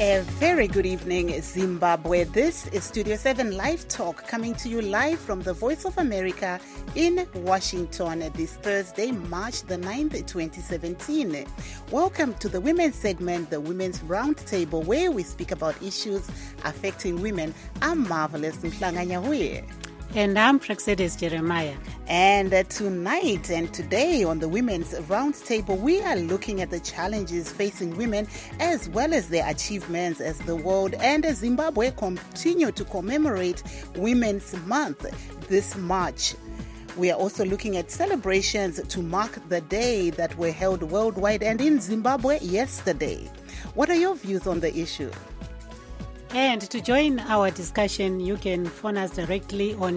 A very good evening, Zimbabwe. This is Studio 7 Live Talk, coming to you live from the Voice of America in Washington this Thursday, March the 9th, 2017. Welcome to the women's segment, the Women's Roundtable, where we speak about issues affecting women. I'm Marvelous Mhlanga-Nyahuye. And I'm Praxedis Jeremiah. And tonight and today on the Women's Roundtable, we are looking at the challenges facing women as well as their achievements as the world and Zimbabwe continue to commemorate Women's Month this March. We are also looking at celebrations to mark the day that were held worldwide and in Zimbabwe yesterday. What are your views on the issue? And to join our discussion, you can phone us directly on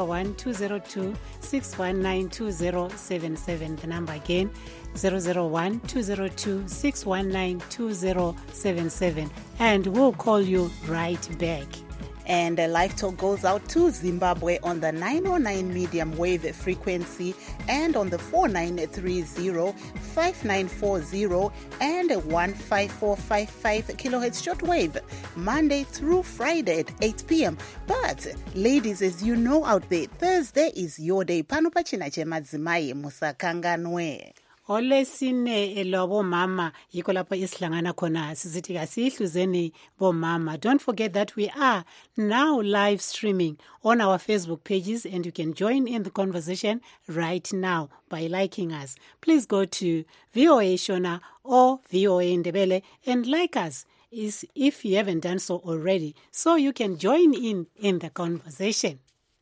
001-202-619-2077. The number again, 001-202-619-2077. And we'll call you right back. And Live Talk goes out to Zimbabwe on the 909 medium wave frequency and on the 4930, 5940 and 15455 kilohertz shortwave, Monday through Friday at 8 p.m. But ladies, as you know out there, Thursday is your day. Pano pachina chemadzimai musakanganwe. Olesine elobo mama yiko lapho isihlangana khona sizithi kasihluzeni bomama. Don't forget that we are now live streaming on our Facebook pages and you can join in the conversation right now by liking us. Please go to VOA Shona or VOA Ndebele and like us if you haven't done so already, so you can join in the conversation.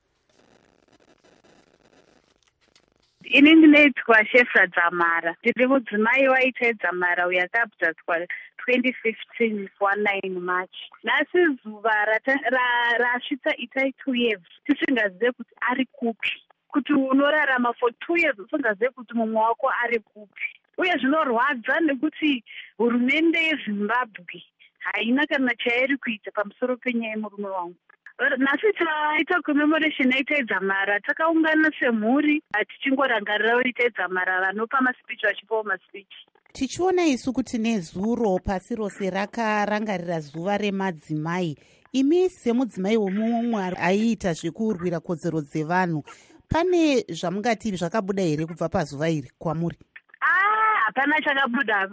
Inini ndinoitwa Shefra Dzamara. Ndiri mudzimai waita Dzamara uyakabvadzwa 2015 19 March. Nhasi zuva rasvitsa itai 2 years tisingazive kuti ari kupi. Kuti unorarama for 2 years usingazive kuti mumwe wako ari kupi. Uye zvinorwadza nekuti hurumende yeZimbabwe haina kana chairi kuita pamusoro penyaya yemurume wangu. Nhasi taita commemoration yaita Dzamara, takaungana semhuri tichingorangarira waita Dzamara vanopa maspeech vachipawo maspeech. Tichiona isu kuti nezuro pasi rose rakarangarira zuva remadzimai, imi semudzimai womumwe aiita zvekurwira kodzero dzevanhu, pane zvamungati zvakabuda here kubva pazuva iri kwamuri? Hapana chakabuda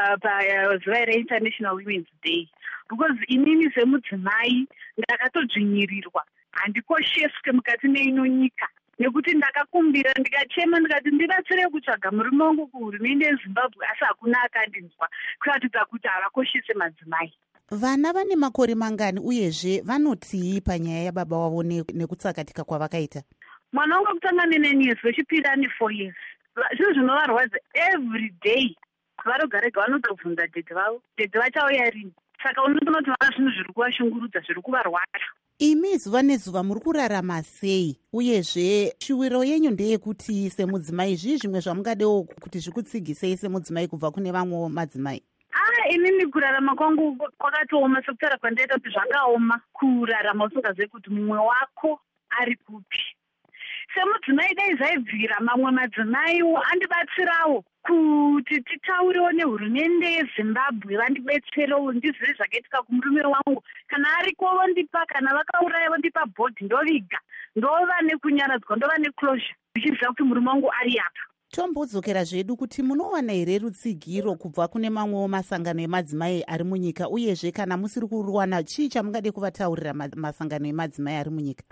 pazuva reInternational Women's Day. Because inini semudzimai ndakatodzvinyirirwa, handikosheswe mukati meino nyika, nekuti ndakakumbira ndikachema ndikati ndibatsire kutsvaga murume wangu kuhurumende yeZimbabwe, asi hakuna akandinzwa, kuratidza kuti havakoshese madzimai. Vana vane makore mangani uyezve vanotii panyaya yababa wavo nekutsakatika kwavakaita? Mwana wangu akutanga ne9 years, wechipiri ane 4 years. Zvinhu zvinovarwadza every day. Varogarega vanotobvunza dhedhe vavo, dhedhe vachauya rini? Saka unoona kuti vana zvinhu zviri kuvashungurudza, zviri kuvarwadza. Imi zuva nezuva muri kurarama sei? Uyezve shuwiro yenyu ndeyekuti semudzimai zvii zvimwe zvamungadewo kuti zvikutsigisei semudzimai kubva kune vamwe madzimai? Inini kurarama kwangu kwakatooma, sekutaura kwandaita kuti zvakaoma kurarama usingazive kuti mumwe wako ari kupi. Semudzimai dai zaibvira mamwe madzimaiwo andibatsirawo kuti titaurewo nehurumende yeZimbabwe, vandibetserewo ndizive zvakaitika kumurume wangu. Kana ariko vondipa, kana vakauraya vondipa bhodhi ndoviga, ndova nekunyaradzwa, ndova neclosure, ndichiziva kuti murume wangu ari apa. Tombodzokera zvedu kuti munowana here rutsigiro kubva kune mamwewo masangano emadzimai ari munyika, uyezve kana musiri kuruwana, chii chamungade kuvataurira masangano emadzimai ari munyika?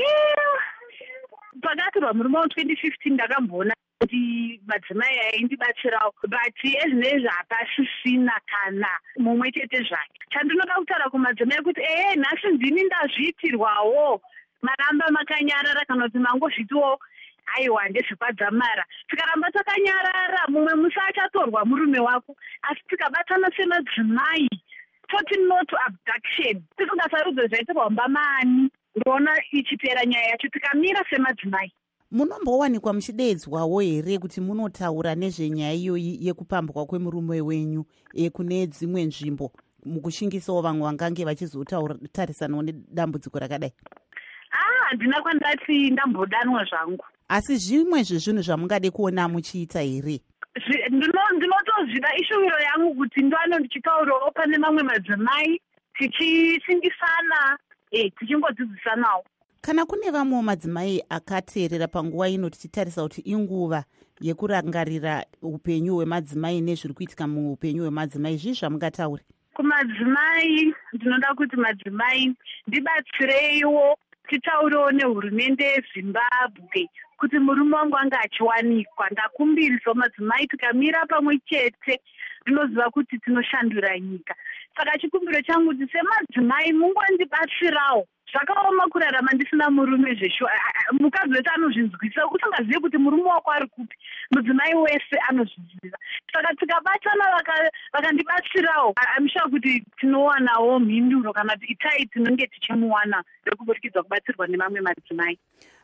Pakatorwa murume wa 2015 ndakamboona kuti madzimai aindibatsirawo, but ezvinezvi hapasisina kana mumwe chete zvake. Chandinoda kutaura kumadzimai kuti nhasi ndini ndazviitirwawo, maramba makanyarara kana kuti mangozvitiwo aiwa ndezvepadzamara. Tikaramba takanyarara, mumwe musi achatorwa murume wako, asi tikabatana semadzimai, toti not abduction, tisingasarudze zvaitirwa mbamani, ndona ichipera nyaya yacho tikamira semadzimai. Munombowanikwa muchideedzwawo here kuti munotaura nezvenyaya iyoyi yekupambwa kwemurume wenyu kune dzimwe nzvimbo, mukushingisawo vamwe vangange vachizotarisanawo nedambudziko rakadai? Handina kwandati ndambodanwa zvangu. Asi zvimwe zvezvinhu zvamungade kuona muchiita here? ndinotozvida ishuviro yangu kuti ndovano ndichitaurawo pane mamwe madzimai tichisindisana tichingodzidzisanawo. Kana kune vamwe madzimai akateerera panguva ino tichitarisa kuti inguva yekurangarira upenyu hwemadzimai nezviri kuitika muupenyu hwemadzimai, zvii zvamungataura? Kumadzimai ndinoda kuti madzimai ndibatsireiwo titaurewo nehurumende yeZimbabwe kuti murume wangu anga achiwanikwa. Ndakumbirisawo madzimai, tikamira pamwe chete ndinoziva kuti tinoshandura nyika. Saka chikumbiro changu kuti semadzimai mungondibatsirawo. Zvakaoma kurarama ndisina murume zvesho. Mukadzi wese anozvinzwisa, usingazivi kuti murume wako ari kupi, mudzimai wese anozviziva. Saka tikabatana vakandibatsirawo, amisha kuti tinowanawo mhinduro kana kuti itai tinenge tichimuwana nekuburikidza kubatsirwa nemamwe madzimai.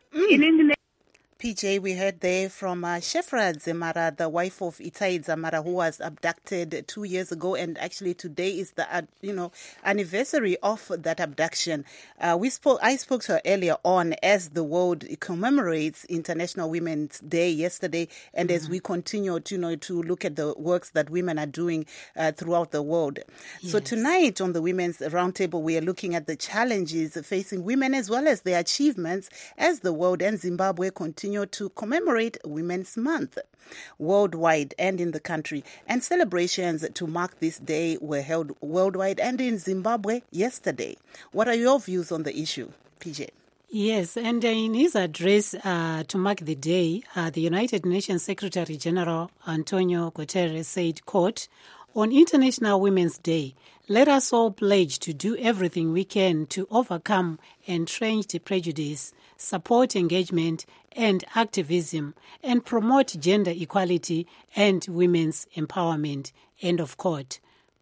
PJ, we heard there from Shefra Dzemara, the wife of Itai Dzamara, who was abducted 2 years ago, and actually today is the anniversary of that abduction. I spoke to her earlier on as the world commemorates International Women's Day yesterday, and as we continue to look at the works that women are doing throughout the world. Yes. So tonight on the Women's Roundtable, we are looking at the challenges facing women as well as their achievements as the world and Zimbabwe continue to commemorate Women's Month worldwide and in the country. And celebrations to mark this day were held worldwide and in Zimbabwe yesterday. What are your views on the issue, PJ? Yes, and in his address to mark the day, the United Nations Secretary General Antonio Guterres said, quote, "On International Women's Day, let us all pledge to do everything we can to overcome entrenched prejudice, support engagement and activism, and promote gender equality and women's empowerment." End of quote.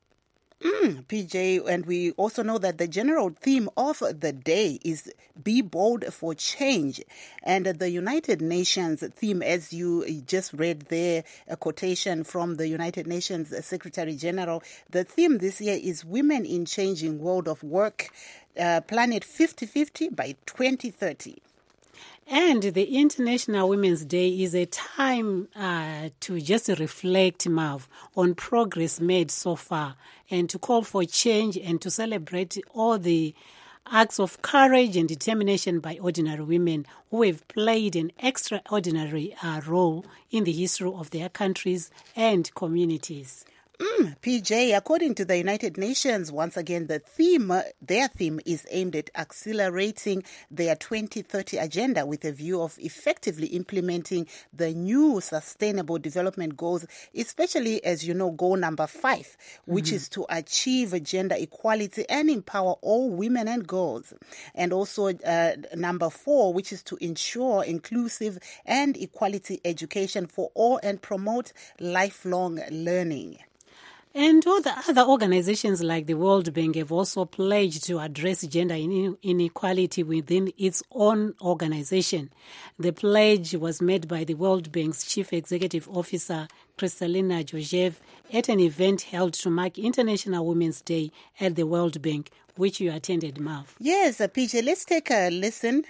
PJ, and we also know that the general theme of the day is Be Bold for Change. And the United Nations theme, as you just read there, a quotation from the United Nations Secretary General, the theme this year is Women in Changing World of Work, Planet 50-50 by 2030. And the International Women's Day is a time to just reflect, Marv, on progress made so far and to call for change and to celebrate all the acts of courage and determination by ordinary women who have played an extraordinary role in the history of their countries and communities. PJ, according to the United Nations, once again, their theme is aimed at accelerating their 2030 agenda with a view of effectively implementing the new Sustainable Development Goals, especially, as you know, goal number 5, which is to achieve gender equality and empower all women and girls. And also number 4, which is to ensure inclusive and equality education for all and promote lifelong learning. And all the other organizations like the World Bank have also pledged to address gender inequality within its own organization. The pledge was made by the World Bank's Chief Executive Officer, Kristalina Georgieva, at an event held to mark International Women's Day at the World Bank, which you attended, Marv. Yes, PJ, let's take a listen.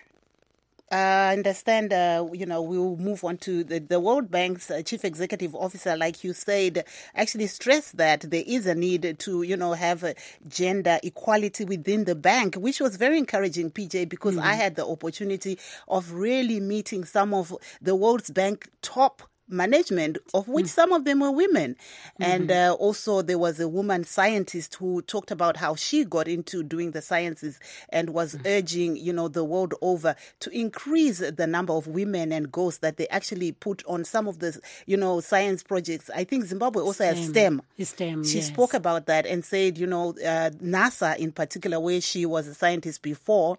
I understand, we'll move on to the World Bank's Chief Executive Officer, like you said, actually stressed that there is a need to, have gender equality within the bank, which was very encouraging, PJ, because I had the opportunity of really meeting some of the World Bank top management, of which some of them were women. And also there was a woman scientist who talked about how she got into doing the sciences and was urging, the world over to increase the number of women and girls that they actually put on some of the, science projects. I think Zimbabwe also has STEM. She spoke about that and said, NASA in particular, where she was a scientist before,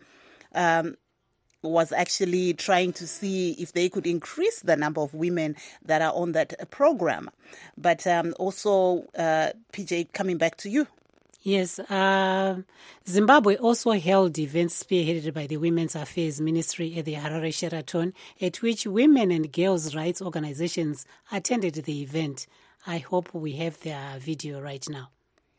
was actually trying to see if they could increase the number of women that are on that program. But also, PJ, coming back to you. Yes, Zimbabwe also held events spearheaded by the Women's Affairs Ministry at the Harare Sheraton, at which women and girls' rights organizations attended the event. I hope we have their video right now.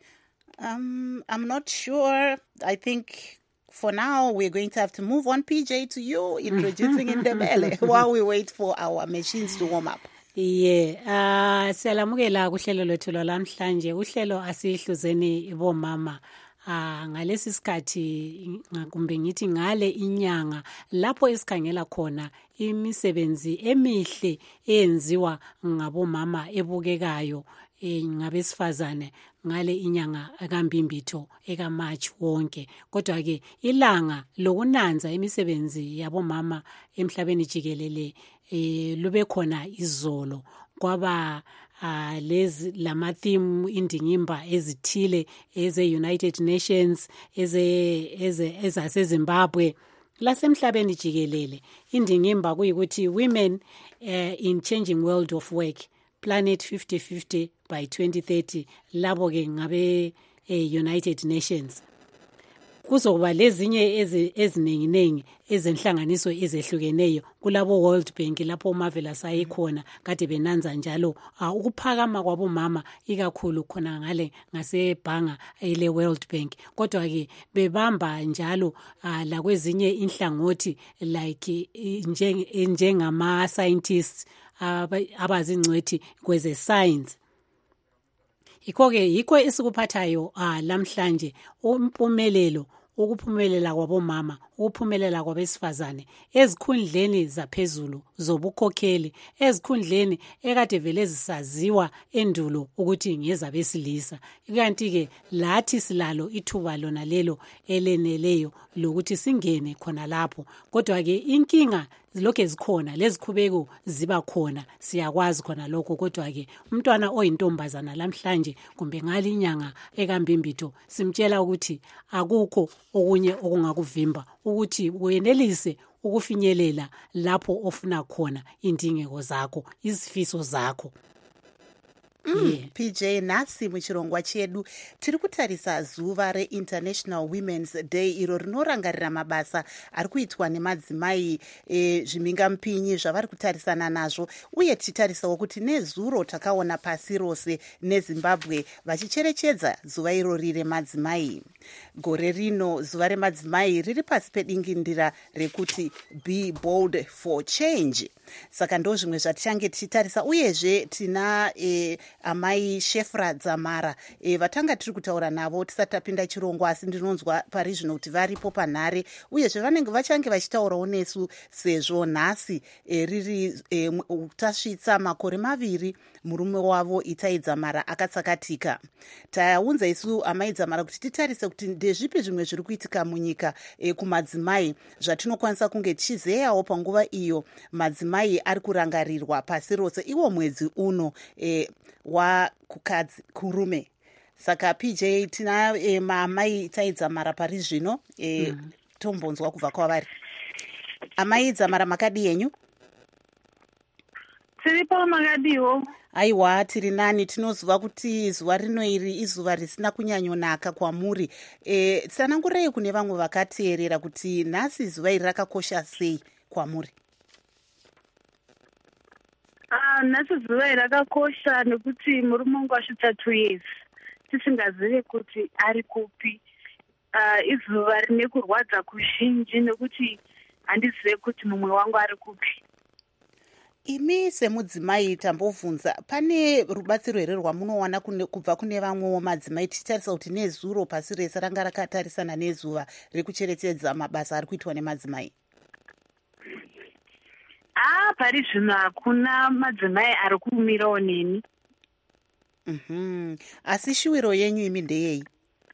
I'm not sure. I think for now, we're going to have to move on, PJ, to you introducing Indebele while we wait for our machines to warm up. Siyalamukela kuhlelo lwethu lwalamhlanje. Uhlelo asihluzeni bomama. Ngalesi sikhathi kumbe ngithi ngale inyanga lapho esikhangela khona imisebenzi emihle eyenziwa ngabomama ebukekayo ngabesifazane ngale inyanga kaMbimbitho ekaMarch wonke. Kodwa ke ilanga lokunanza imisebenzi yabomama emhlabeni jikelele lube khona izolo kwaba lezi lama-theme indingimba ezithile eze-United Nations ezaseZimbabwe lasemhlabeni jikelele. Indingimba kuyikuthi women in changing world of work, planet 50-50 by 2030, labo ke ngabe United Nations. Kuzokuba lezinye ezinenginengi ezenhlanganiso ezehlukeneyo kulabo World Bank lapho Marvelous ayikhona kade benanza njalo ukuphakama kwabomama ikakhulu khona ngale ngasebhanga ele World Bank. Kodwa ke bebamba njalo lakwezinye inhlangothi like njengama scientists abazingcwethi kweze science. Yikho esikuphathayo lamhlanje umpumelelo ukuphumelela kwabomama, ukuphumelela kwabesifazane ezikhundleni zaphezulu zobukhokheli, ezikhundleni ekade vele zisaziwa endulo ukuthi ngezabesilisa. Kanti ke lathi silalo ithuba lona lelo eleneleyo lokuthi singene khona lapho. Kodwa ke inkinga zilokho ezikhona, lezikhubeko ziba khona, siyakwazi khona lokho. Kodwa ke umntwana oyintombazana lamhlanje kumbe ngalinyanga ekambimbitho simtshela ukuthi akukho okunye okungakuvimba ukuthi uyenelise ukufinyelela lapho ofuna khona indingeko zakho, izifiso zakho. PJ, nasi muchirongwa chedu tiri kutarisa zuva reInternational Women's Day iro rinorangarira mabasa ari kuitwa nemadzimai zvimhingamupinyi zvavari kutarisana nazvo, uye tichitarisawo kuti nezuro takaona pasi rose neZimbabwe vachicherechedza zuva irori remadzimai. Gore rino zuva remadzimai riri pasi pedingindira rekuti Be Bold for Change. Saka ndo zvimwe zvatichange tichitarisa, uyezve tina amai Shefra Dzamara vatanga tiri kutaura navo tisati tapinda chirongwa, asi ndinonzwa pari zvino kuti varipo panhare, uyezve vanenge vachange vachitaurawo nesu sezvo nhasi riri tasvitsa makore 2 murume wavo Itai Dzamara akatsakatika. Taunza isu amai Dzamara kuti titarise kuti ndezvipi zvimwe zviri kuitika munyika kumadzimai zvatinokwanisa kunge tichizeyawo panguva iyo madzimai ari kurangarirwa pasi rose iwo mwedzi uno wakukadzi kurume. Saka PJ tina maamai Itai Dzamara pari zvino tombonzwa kubva kwavari. Amai Dzamara makadi yenyu? Tiripo makadiwo. Aiwa, tiri nani. Tinoziva kuti zuva rino iri izuva risina kunyanyonaka kwamuri. Tsanangurei kune vamwe vakateerera kuti nhasi zuva iri rakakosha sei kwamuri? Nhasi zuva iri rakakosha nekuti murume wangu asvitsa 2 years tisingazivi kuti ari kupi. Izuva rine kurwadza kuzhinji nekuti handizive kuti mumwe wangu ari kupi. Imi semudzimai tambovunza, pane rubatsiro here rwamunowana kubva kune vamwewo madzimai, tichitarisa kuti nezuro pasi rese ranga rakatarisana nezuva rekucherechedza mabasa ari kuitwa nemadzimai? Pari zvino hakuna madzimai ari kumirawo neni. Asi shuwiro yenyu imi ndeyei?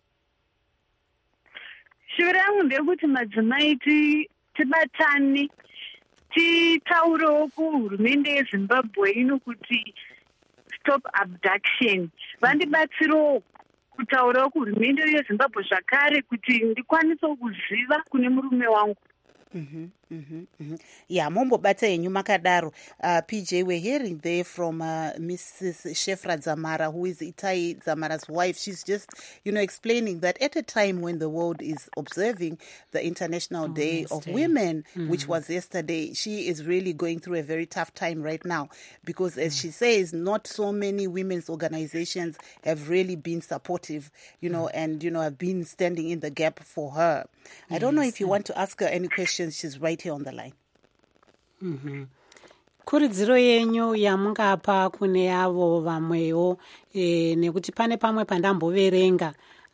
Shuwiro yangu ndeyekuti madzimai tibatane, titaurewo kuhurumende yeZimbabwe ino kuti stop abduction. Vandibatsirewo kutaurawo kuhurumende yeZimbabwe zvakare kuti ndikwanisewo kuziva kune murume wangu. Yeah, mombobata yenyu makadaro. PJ, we're hearing there from Mrs. Shefra Dzamara, who is Itai Dzamara's wife. She's just, explaining that at a time when the world is observing the International Day of Women, which was yesterday, she is really going through a very tough time right now because, as she says, not so many women's organizations have really been supportive, and, have been standing in the gap for her. I don't know if you want to ask her any questions. She's right here on the line. kuridziro yenyu yamungapa kune yavo vamwewo nekuti pane pamwe pandamboverenga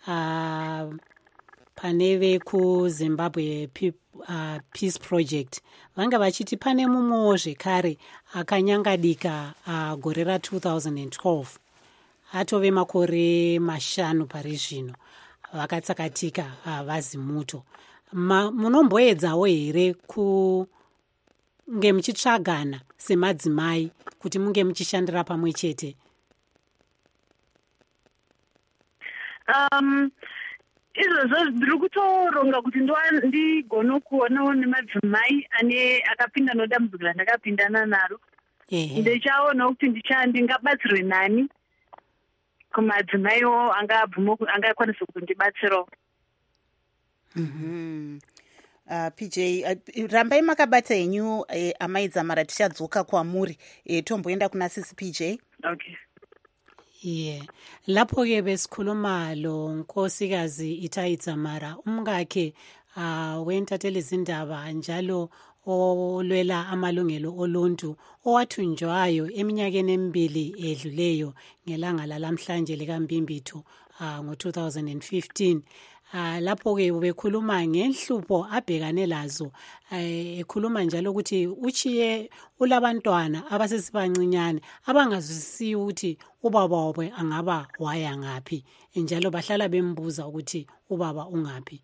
pane vekuZimbabwe Peace Project vanga vachiti pane mumwewo zvekare akanyangadika gore ra2012 atove makore 5 pari zvino vakatsakatika vazimuto. Munomboedzawo here kunge muchitsvagana semadzimai kuti munge muchishandira pamwe chete? Izvozvo ndiri kutoronga kuti ndigone kuonawo nemadzimai akapinda nodambudziko randakapindana naro. Ndichaona kuti ndingabatsirwe nani kumadzimaiwo angakwanisa kundibatsirawo. PJ, rambai makabata henyu amai Dzamara, tichadzoka kwamuri tomboenda kuna sisi PJ. Okay. Lapho-ke besikhuluma lo nkosikazi Itai Dzamara, umngakhe wentathelwa izindaba njalo olwela amalungelo oluntu owathunjwayo eminyakeni emibili edluleyo ngelanga lalamhlanje likaMbimbitho ngo-2015. Lapho-ke bekhuluma ngenhlupho abhekane lazo, ekhuluma njalo ukuthi uchiye ulabantwana abasesibancinyane abangazwisisi ukuthi ubaba wabo angaba waya ngaphi, njalo bahlala bembuza ukuthi ubaba ungaphi.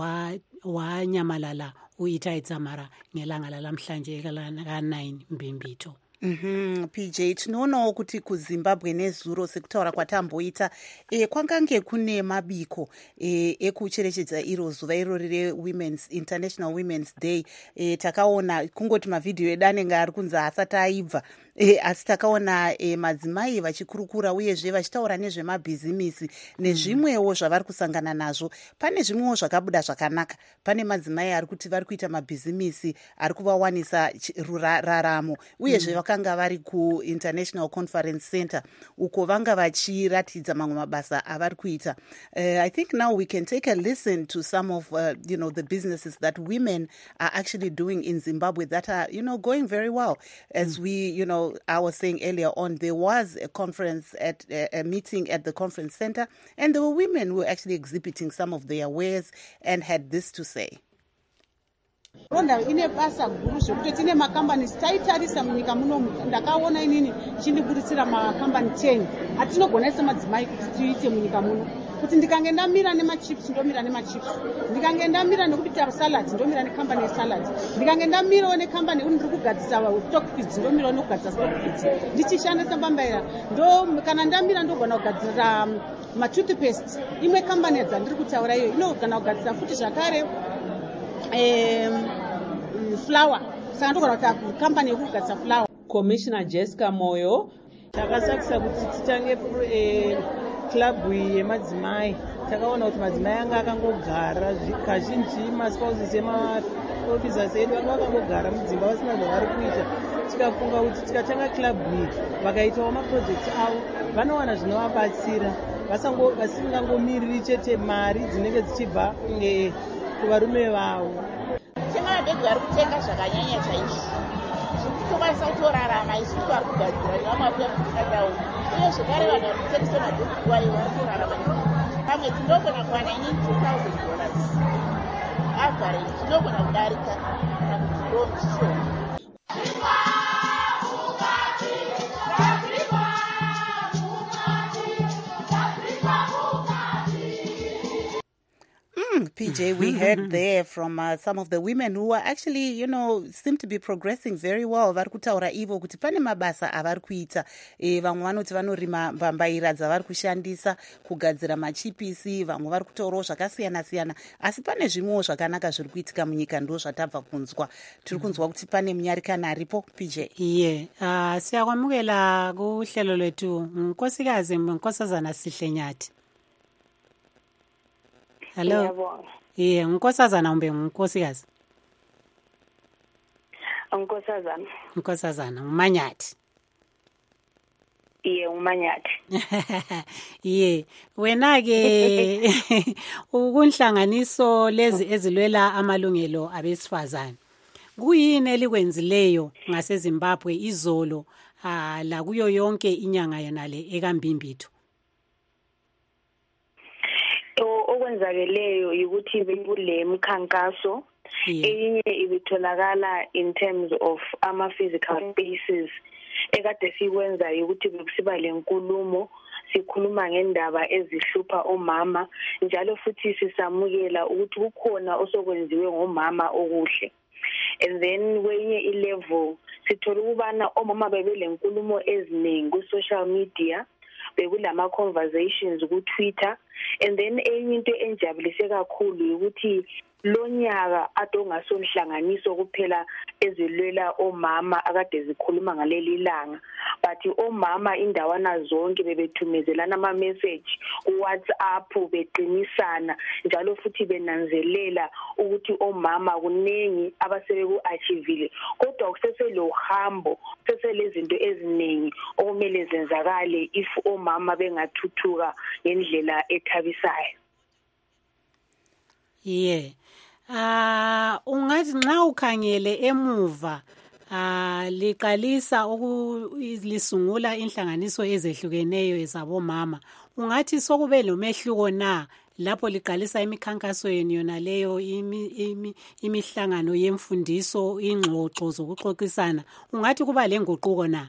Wanyamalala uItai Dzamara ngelanga lalamhlanje ka9 Mbimbitho. PJ, tinoonawo kuti kuZimbabwe nezuro sekutaura kwatamboita kwangange kune mabiko ekucherechedza iro zuva irori reInternational Women's Day. Takaona kungoti mavhidhiyo edu anenge ari kunzi asati aibva, asi takaona madzimai vachikurukura uyezve vachitaura nezvemabhizimisi nezvimwewo zvavari kusangana nazvo. Pane zvimwewo zvakabuda zvakanaka. Pane madzimai ari kuti vari kuita mabhizimisi ari kuvawanisa raramo, uyezve vakanga vari kuInternational Conference Center uko vanga vachiratidza mamwe mabasa avari kuita. I think now we can take a listen to some of the businesses that women are actually doing in Zimbabwe that are going very well. As I was saying earlier on, there was a conference at a meeting at the conference center, and there were women who were actually exhibiting some of their wares and had this to say. Ronda ine basa guru zvekuti tine makambani taitarisa munyika munomu. Ndakaona inini chindiburisira makambani 10 atinogona semadzimai kuti tiite munyika muno. Kuti ndikange ndamira nemachips ndomira nemachips, ndikange ndamira nekubika salad ndomira nekambani yesalad, ndikange ndamirawo nekambani ndiri kugadzisa stock feeds ndomirawo nekugadzisa stock feeds. Ndichishandisa mbambaira kana ndamira ndogona kugadzira matoothpaste. Imwe kambani yadzandiri kutaura iyo inogona kugadzisa futi zvakare flour. Saka ndogona kuti kambani yekugadzisa flour. Commissioner Jessica Moyo takasakisa kuti titange club yemadzimai. Takaona kuti madzimai anga akangogara kazhinji maspouses emaofficers edu anga akangogara mudzimba vasina zvavari kuita. Tikafunga kuti tikatanga club iyi vakaitawo maprojects avo vanowana zvinovabatsira vasingangomiriri chete mari dzinenge dzichibva kuvarume vavo. Mabhegi vari kutenga zvakanyanya chaizvo zvekutokwanisa kutorarama isusu vari kugadzira nemapeputatawo uye zvekare vanhu vari kutengesa mabhegi kwayo vari kurarama pamwe tinogona kuwana inini $2,000 average tinogona kudarika kana kuti ndo muchishoma. PJ, we heard there from some of the women who are actually, seem to be progressing very well. Vari kutaura ivo kuti pane mabasa avari kuita. Vamwe vanoti vanorima mbambaira dzavari kushandisa kugadzira machipisi, vamwe vari kutaurawo zvakasiyana-siyana. Asi pane zvimwewo zvakanaka zviri kuitika munyika, ndo zvatabva kunzwa. Tiri kunzwa kuti pane munyarikana aripo, PJ. Siyakwamukela kuhlelo lwethu nkosikazi Nkosazana Sihlenyati. Hello. Nkosazana umbe nkosikazi. Nkosazana uManyathi. uManyathi. Wena ke ukunhlanganiso lezi ezilwela amalungelo abesifazane. kuyini elikwenzileyo ngaseZimbabwe izolo la kuyo yonke inyanga yonale ekambimbitho? Okwenzakeleyo ukuthi bekule mkhankaso eyinye ibitholakala in terms of ama-physical spaces ekade sikwenza ukuthi bekusiba lenkulumo sikhuluma ngendaba ezihlupha omama njalo futhi sisamukela ukuthi kukhona osokwenziwe ngomama okuhle. And then kwenye ilevel sithola ukubana omama bebelenkulumo eziningi ku-social media, bekulama conversations ku-Twitter, and then enye into enjabulise kakhulu ukuthi lonyaka atongasonhlanganiso kuphela ezilwela omama akade zikhuluma ngaleli langa, but omama indawana zonke bebethumezelana ama message ku-WhatsApp beqinisana njalo futhi benanzelela ukuthi omama kunengi abasebeku achievile, kodwa kuseselo hambo seselezinto eziningi okumele zenzakale if omama bengathuthuka ngendlela ethabisayo. Ungathi nxa ukhangele emuva liqalisa ukulisungula inhlanganiso ezehlukeneyo ezabomama, ungathi sokube lomehluko na lapho liqalisa imikhankaso yenu yona leyo imihlangano yemfundiso, ingxoxo zokuxoxisana, ungathi kuba lenguquko na?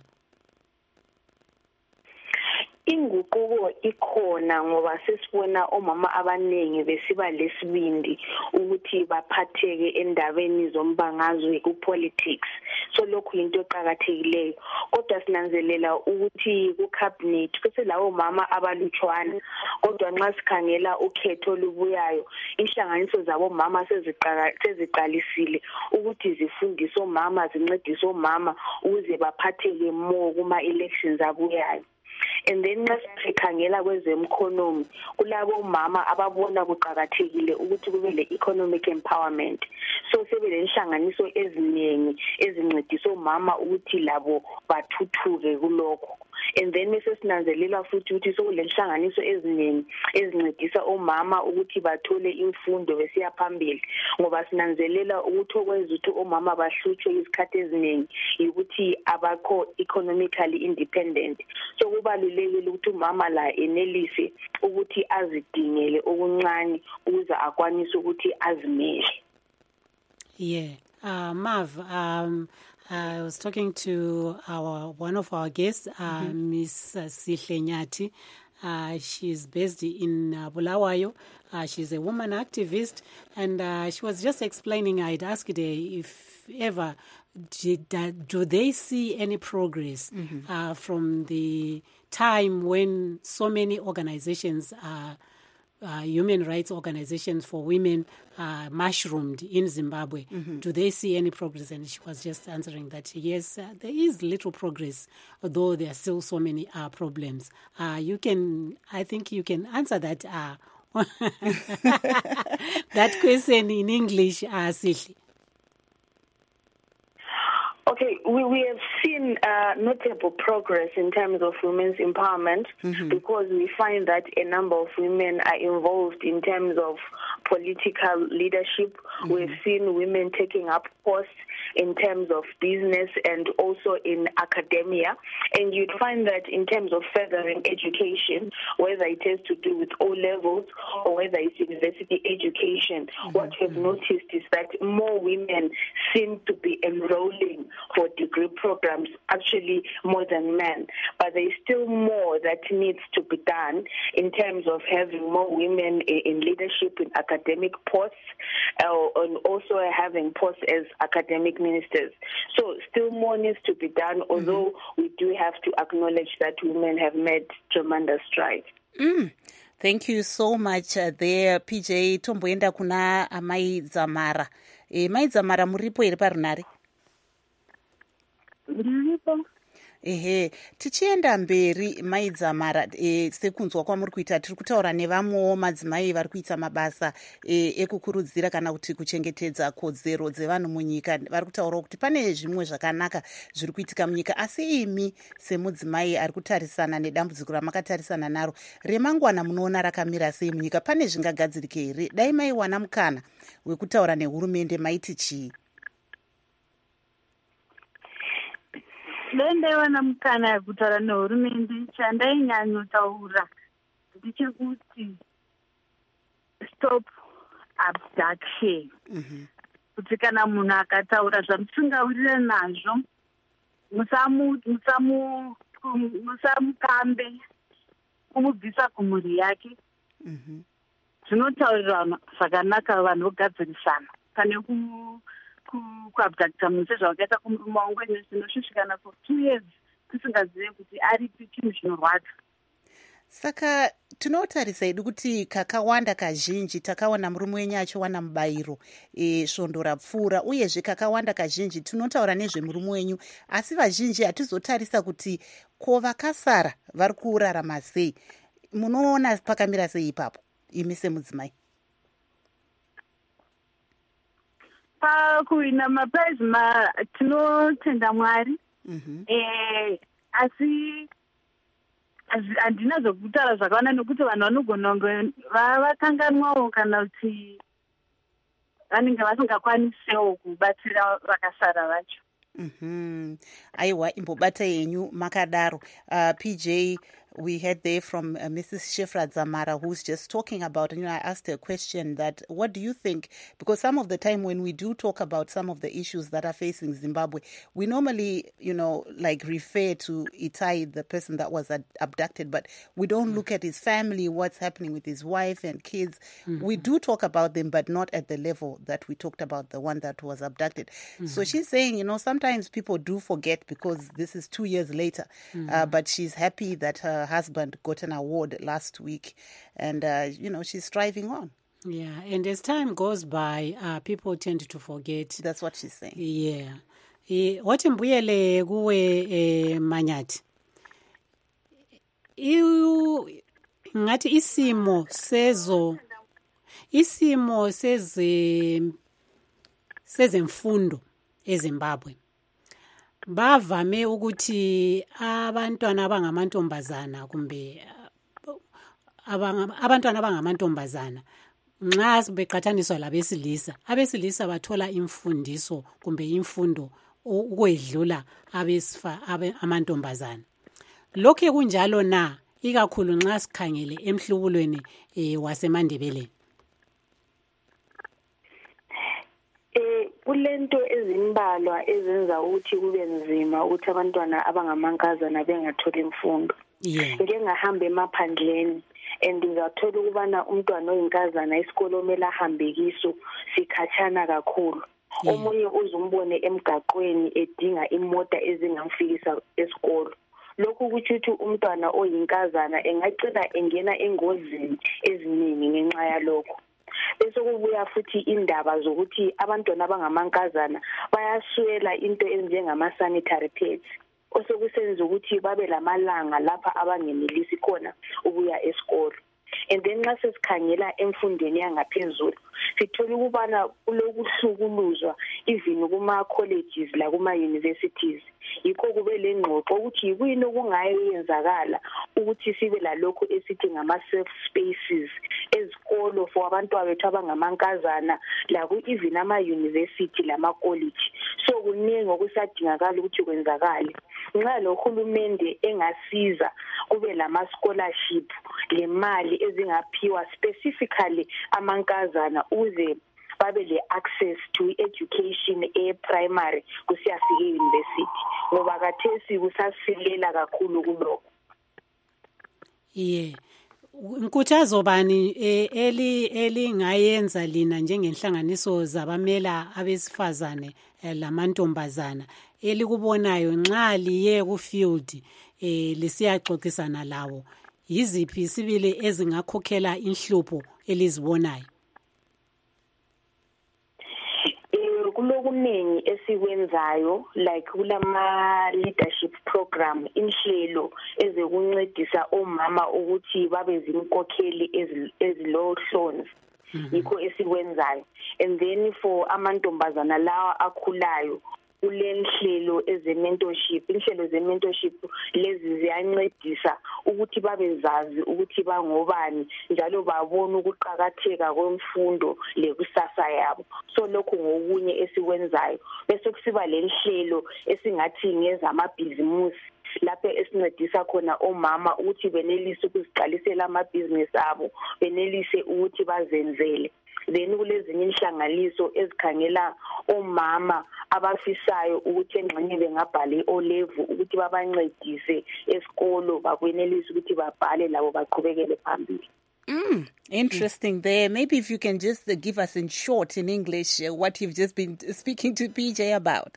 Inguquko ikhona ngoba sesibona omama abaningi besiba lesibindi ukuthi baphatheke endabeni zombangazwe ku-politics, so lokhu into eqakathekileyo. Kodwa sinanzelela ukuthi ku-cabinet bese lawo mama abalutshwana, kodwa nxa sikhangela ukhetho olubuyayo inhlanganiso zabomama seziqalisile ukuthi zifundise omama, zincedise omama ukuze baphatheke more kuma-elections abuyayo. And then nxa sikhangela kwezemkhonomi kulabo mama ababona kuqakathekile ukuthi kube le-economic empowerment, so sebelenhlanganiso eziningi ezincedisa omama ukuthi labo bathuthuke kulokho. And then bese sinanzelela futhi ukuthi sokulenhlanganiso eziningi ezincedisa omama ukuthi bathole imfundo besiya phambili, ngoba sinanzelela ukuthi okwenza ukuthi omama bahlutshwe izikhathi eziningi ukuthi abakho economically independent. So kubalulekile ukuthi umama la enelise ukuthi azidingele okuncane ukuze akwanise ukuthi azimele. Mav, I was talking to one of our guests, Miss Sihle Nyati. She's based in Bulawayo. She's a woman activist, and she was just explaining, I'd asked her if ever, do they see any progress from the time when so many organizations human rights organizations for women mushroomed in Zimbabwe. Do they see any progress? And she was just answering that, yes, there is little progress, although there are still so many problems. I think you can answer that that question in English, Sihle. Okay, we have seen notable progress in terms of women's empowerment because we find that a number of women are involved in terms of political leadership. We've seen women taking up posts in terms of business and also in academia. And you'd find that in terms of furthering education, whether it has to do with O-levels or whether it's university education, what we've noticed is that more women seem to be enrolling for degree programs, actually more than men. But there is still more that needs to be done in terms of having more women in leadership in academic posts and also having posts as academic ministers. So still more needs to be done, although we do have to acknowledge that women have made tremendous strides. Thank you so much there, PJ. Tomboenda kuna Mai Dzamara. Mai Dzamara, muripo iri parunare? Tichienda mberi Mai Dzamara, sekunzwa kwamuri kuita tiri kutaura nevamwewo madzimai vari kuita mabasa ekukurudzira kana kuti kuchengetedza kodzero dzevanhu munyika. Vari kutaurawo kuti pane zvimwe zvakanaka zviri kuitika munyika, asi imi semudzimai ari kutarisana nedambudziko ramakatarisana naro remangwana munoona rakamira sei munyika? Pane zvingagadzirike here? Dai maiwana mukana wekutaura nehurumende maiti chii? ndaiwana mukana yekutaura nehurumende chandainyanyotsaura ndechekuti stop abduction. Kuti kana munhu akataura zvamusingawirire nazvo musamukambe kumubvisa kumhuri yake. Zvinotaurira zvakanaka vanhu vogadzirisana pane kuabducta munhu sezvawakaita kumurume wangu zvinoshushikana for 2 years tisingazive kuti aripi chinhu chinorwadza. Saka tinotarisa hedu kuti kakawanda kazhinji takaona murume wenyu achiwana mubayiro svondo rapfuura, uyezve kakawanda kazhinji tinotaura nezvemurume wenyu, asi vazhinji hatizotarisa kuti ko vakasara vari kurarama sei. Munoona pakamira sei ipapo imi semudzimai? Pakuwina mapaizi tinotenda Mwari, asi handina zvokutaura zvakawanda nekuti vanhu vanogona kunge vakanganwawo kana kuti vanenge vasingakwanisewo kubatsira vakasara vacho. Aiwa, imbobata yenyu makadaro. PJ, we heard there from Mrs. Shifra Zamara, who's just talking about, and I asked her a question that, what do you think? Because some of the time when we do talk about some of the issues that are facing Zimbabwe, we normally, like refer to Itai, the person that was abducted, but we don't look at his family, what's happening with his wife and kids. We do talk about them, but not at the level that we talked about the one that was abducted. So she's saying, sometimes people do forget because this is 2 years later, but she's happy that her husband got an award last week, and she's striving on. Yeah, and as time goes by, people tend to forget. That's what she's saying. Yeah. Wathi mbuyele kuwe Manyathi. Ngathi isimo sezemfundo eZimbabwe bavame ukuthi abantwana abangamantombazana kumbe abantwana abangamantombazana nxa beqathaniswa labesilisa, abesilisa bathola imfundiso kumbe imfundo ukwedlula amantombazana. Lokho kunjalo na, ikakhulu nxa sikhangele emhlubulweni waseMandebeleni? Kulento ezimbalwa ezenza ukuthi kube nzima ukuthi abantwana abangamankazana bengatholi imfundo. Ngeke ngahamba emaphandleni and ngizathola ukubana umntwana oyinkazana isikolo omele ahambe kiso sikhatshana kakhulu. Omunye uzumbone emgaqweni edinga imota ezingamfikisa esikolo. Lokhu kuthi umntwana oyinkazana engacina engena engozini eziningi ngenxa yalokho. Bese kubuya futhi indaba zokuthi abantwana abangamankazana bayaswela into enjengama-sanitary pads, osekusenza ukuthi babe lamalanga lapha abangenelisi khona ukuya esikolo. And then nxa sesikhangela emfundweni yangaphezulu sithola ukubana kulokuhlukuluzwa even kuma-colleges lakuma-universities. Yikho kube le ngxoxo ukuthi yikuyini okungayenzakala ukuthi sibe lalokho esithi ngama-safe spaces ezikolo for abantwana bethu abangamankazana even ama-university lama-college. So kuningi okusadingakala ukuthi kwenzakale. Nxa lo hulumende engasiza kube lama-scholarship lemali ezingaphiwa specifically amankazana ukuze babe le-access to education e-primary kusiyafika e-university, ngoba kathesi kusasilela kakhulu kulokho. Nkuthazo bani elingayenza lina njengenhlanganiso zabamela abesifazane lamantombazana elikubonayo nxa liye ku-field lisiyaxoxisana lawo? Yiziphi sibili ezingakhokhela inhlupho elizibonayo? Kulokuningi esikwenzayo like kulama leadership program, inhlelo ezekuncedisa omama ukuthi babe zinkokheli ezilohlonzi. Yikho esikwenzayo. And then for amantombazana lawa akhulayo kulenhlelo eze-mentorship. Inhlelo ze-mentorship lezi ziyancedisa ukuthi babezazi ukuthi bangobani njalo babone ukuqhakatheka kwemfundo lekusasa yabo. So lokho ngokunye esikwenzayo. Bese kusiba lenhlelo esingathi ngezamabhizimusi lapho esincedisa khona omama ukuthi benelise ukuziqalisela amabhizinisi abo, benelise ukuthi bazenzele. Then kulezinye inhlanganiso ezikhangela omama abafisayo ukuthi engxenye bengabhala i-O-level ukuthi babancedise esikolo bakwenelise ukuthi babhale labo baqhubekele phambili. Interesting there. Maybe if you can just give us in short in English what you've just been speaking to PJ about.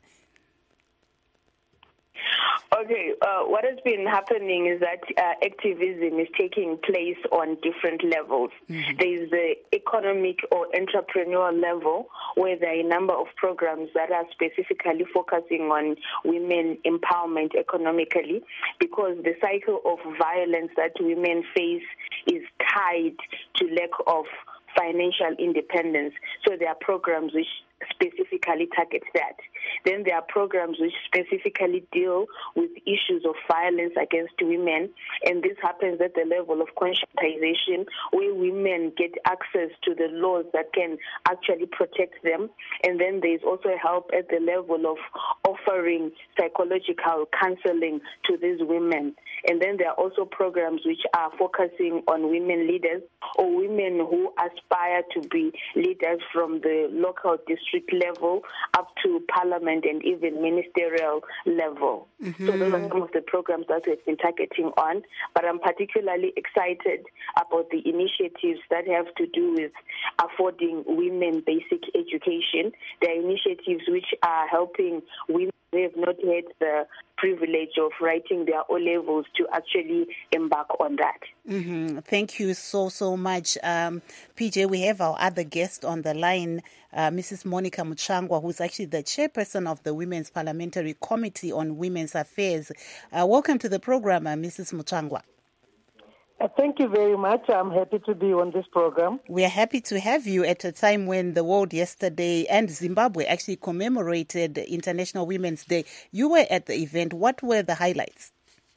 Okay, what has been happening is that activism is taking place on different levels. There is the economic or entrepreneurial level where there are a number of programs that are specifically focusing on women empowerment economically, because the cycle of violence that women face is tied to lack of financial independence. So there are programs which specifically target that. Then there are programs which specifically deal with issues of violence against women, and this happens at the level of conscientization, where women get access to the laws that can actually protect them. And then there is also help at the level of offering psychological counseling to these women. And then there are also programs which are focusing on women leaders or women who aspire to be leaders from the local district level up to parliament and even ministerial level. So those are some of the programs that we've been targeting on. But I'm particularly excited about the initiatives that have to do with affording women basic education. There are initiatives which are helping women who have not had the privilege of writing their O-levels to actually embark on that. Thank you so much. PJ, we have our other guest on the line, Mrs. Monica Muchangwa, who's actually the chairperson of the Women's Parliamentary Committee on Women's Affairs. Welcome to the program, Mrs. Muchangwa. Thank you very much. I'm happy to be on this program. We are happy to have you at a time when the world yesterday and Zimbabwe actually commemorated International Women's Day. You were at the event. What were the highlights?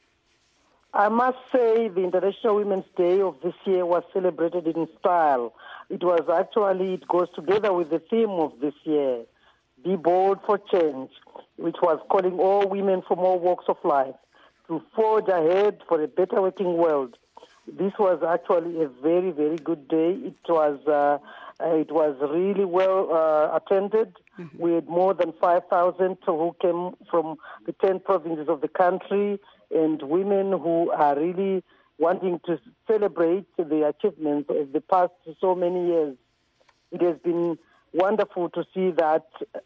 I must say the International Women's Day of this year was celebrated in style. It goes together with the theme of this year, Be Bold for Change, which was calling all women from all walks of life to forge ahead for a better working world. This was actually a very, very good day. It was really well attended. We had more than 5,000 who came from the 10 provinces of the country, and women who are really wanting to celebrate the achievements of the past so many years. It has been wonderful to see that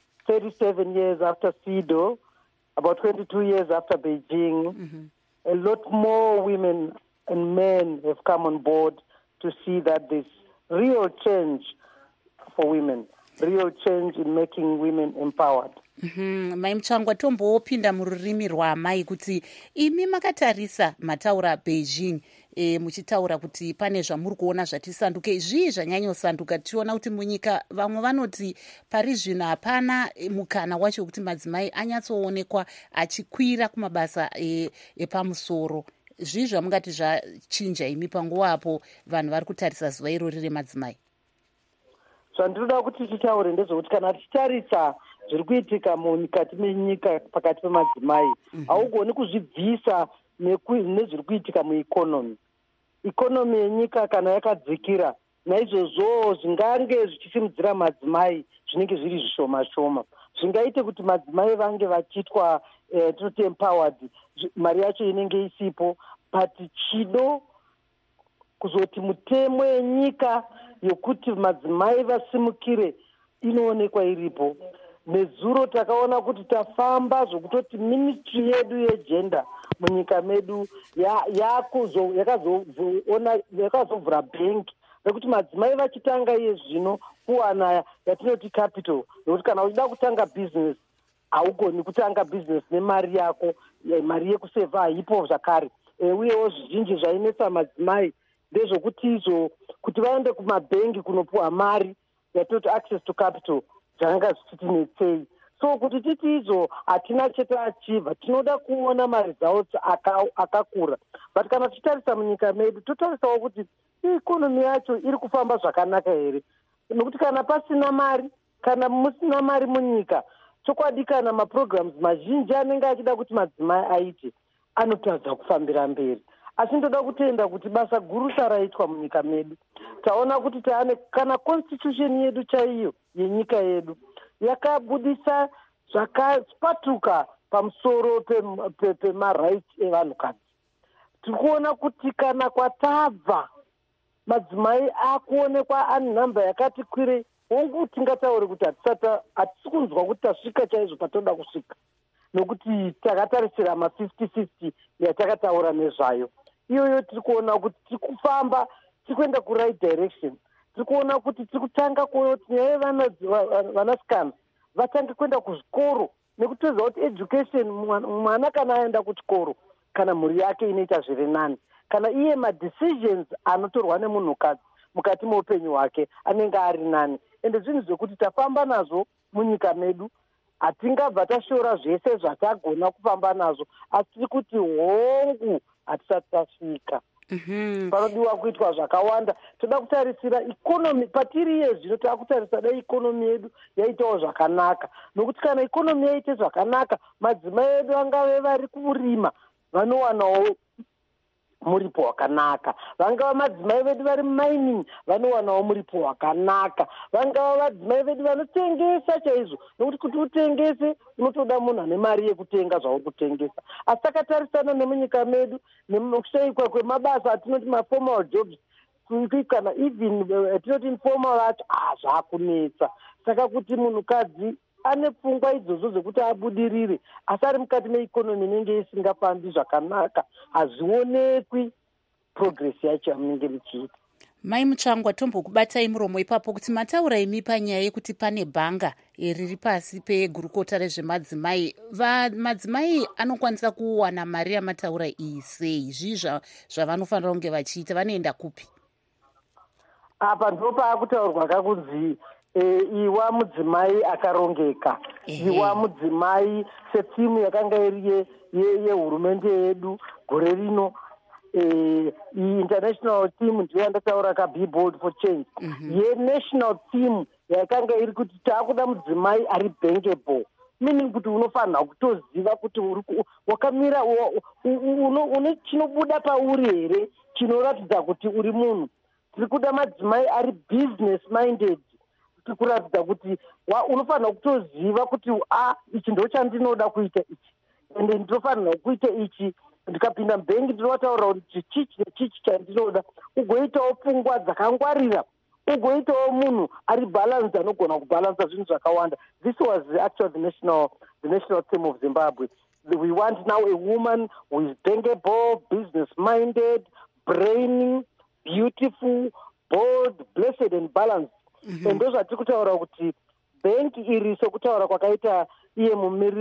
37 years after CEDAW, about 22 years after Beijing, a lot more women and men have come on board to see that there's real change for women, real change in making women empowered. Mai Muchangwa, tombopinda mururimi rwamai kuti imi makatarisa mataura Beijing muchitaura kuti pane zvamuri kuona zvati sanduke. Zvii zvanyanyosanduka? Tiona kuti munyika vamwe vanoti pari zvino hapana mukana wacho kuti madzimai anyatsoonekwa achikwira kumabasa epamusoro. Zvii zvamungati zvachinja imi panguva apo vanhu vari kutarisa zuva irori remadzimai? Zvandinoda kuti titaure ndezvokuti kana tichitarisa zviri kuitika mukati menyika pakati pemadzimai, haugoni kuzvibvisa nezviri kuitika muikonomi. Ikonomi yenyika kana yakadzikira, naizvozvo zvingange zvichisimudzira madzimai zvinenge zviri zvishoma shoma. Zvingaite kuti madzimai vange vachiitwa tinoti empowered, mari yacho inenge isipo, but chido kuzoti mutemo yenyika yokuti madzimai vasimukire inoonekwa iripo. Nezuro takaona kuti tafamba zvokutoti ministry yedu yegender munyika medu yakazovhura bhengi rekuti madzimai vachitanga iye zvino kuwana yatinoti capital, nokuti kana uchida kutanga business haugoni kutanga business nemari yako, mari yekuseva haipo zvakare. Uyewo zvizhinji zvainetsa madzimai ndezvokuti kuti vaende kumabhengi kunopuwa mari yatinoti access to capital zvanga zvichitinetsei. So kuti titi izo hatina chetaachievha, tinoda kuona maresults akakura. But kana tichitarisa munyika medu, totarisawo kuti ikonomi yacho iri kufamba zvakanaka here. Nokuti kana pasina mari, kana musina mari munyika, chokwadi kana maprograms mazhinji anenge achida kuti madzimai aite, anotadza kufambira mberi. Asi ndoda kutenda kuti basa gurusa raitwa munyika medu. Taona kuti taane kana constitution yedu chaiyo yenyika yedu yakabudisa zvakapatuka pamusoro pemarights evanhukadzi. Tirikuona kuti kana kwatabva madzimai akuonekwa ane nhamba yakati kwirei, hongu tingataure kuti hatisi kunzwa kuti tasvika chaizvo patoda kusvika, nokuti takatarisira ma50-50 yatakataura nezvayo. Iyoyo tiri kuona kuti tiri kufamba, tiri kuenda kuright direction. Tiri kuona kuti tiri kutanga kuona kuti nyaya vanasikana vatange kuenda kuzvikoro, nekuti toziva kuti education, mwana kana aenda kuchikoro, kana mhuri yake inoita zviri nani, kana iye madecisions anotorwa nemunhukadzi mukati meupenyu hwake anenge ari nani. Ende zvinhu zvekuti tafamba nazvo munyika medu, hatingabva tashora zvese zvatagona kufamba nazvo, asi tiri kuti hongu hatisati tasvika. Panodiwa kuitwa zvakawanda. Toda kutarisira ikonomi patiri iye zvino, takutarisa dai ikonomi yedu yaitawo zvakanaka, nokuti kana ikonomi yaite zvakanaka, madzimai edu angave vari kurima vanowanawo muripo wakanaka, vangava madzimai vedu vari mining vanowanawo muripo wakanaka, vangava madzimai vedu vanotengesa chaizvo, nokuti kuti utengese unotoda munhu ane mari yekutenga zvauri kutengesa. Asi takatarisana nemunyika medu nekushaikwa kwemabasa atinoti maformal jobs, kana even atinoti informal acho zvakunetsa. Saka kuti munhukadzi ane pfungwa idzodzo dzekuti abudirire, asi ari mukati meikonomi inenge isingafambi zvakanaka, hazvionekwi progress yacho yamunenge muchiita. Mai Mutsvangwa, tombokubatai muromo ipapo kuti mataura imi panyaya yekuti pane bhanga riri pasi pegurukota rezvemadzimai. Madzimai anokwanisa kuwana mari yamataura iyi sei? Zvii zvavanofanira kunge vachiita? Vanoenda kupi? Apa ndopakutaurwa kakunzi iwa mudzimai akarongeka, iwa mudzimai setimu yakanga iri yehurumende yedu gore rino. International team ndiyo yandataura kaBillboard for Change. National team yakanga iri kuti taakuda mudzimai ari bankable, meaning kuti unofanira kutoziva kuti wakamira une chinobuda pauri here, chinoratidza kuti uri munhu. Tiri kuda madzimai ari business minded, kuratidza kuti unofanira kutoziva kuti ichi ndo chandinoda kuita ichi, ende ndinofanira kuita ichi. Ndikapinda mubhengi ndinotaura kuti chichi chandinoda, ugoitawo pfungwa dzakangwarira, ugoitawo munhu ari balance anogona kubalansa zvinhu zvakawanda. This was actually the national theme of Zimbabwe. We want now a woman who is bankable, business minded, brainy, beautiful, bold, blessed and balanced. And those are tikutaura kuti bhengi iri sokutaura kwakaita iye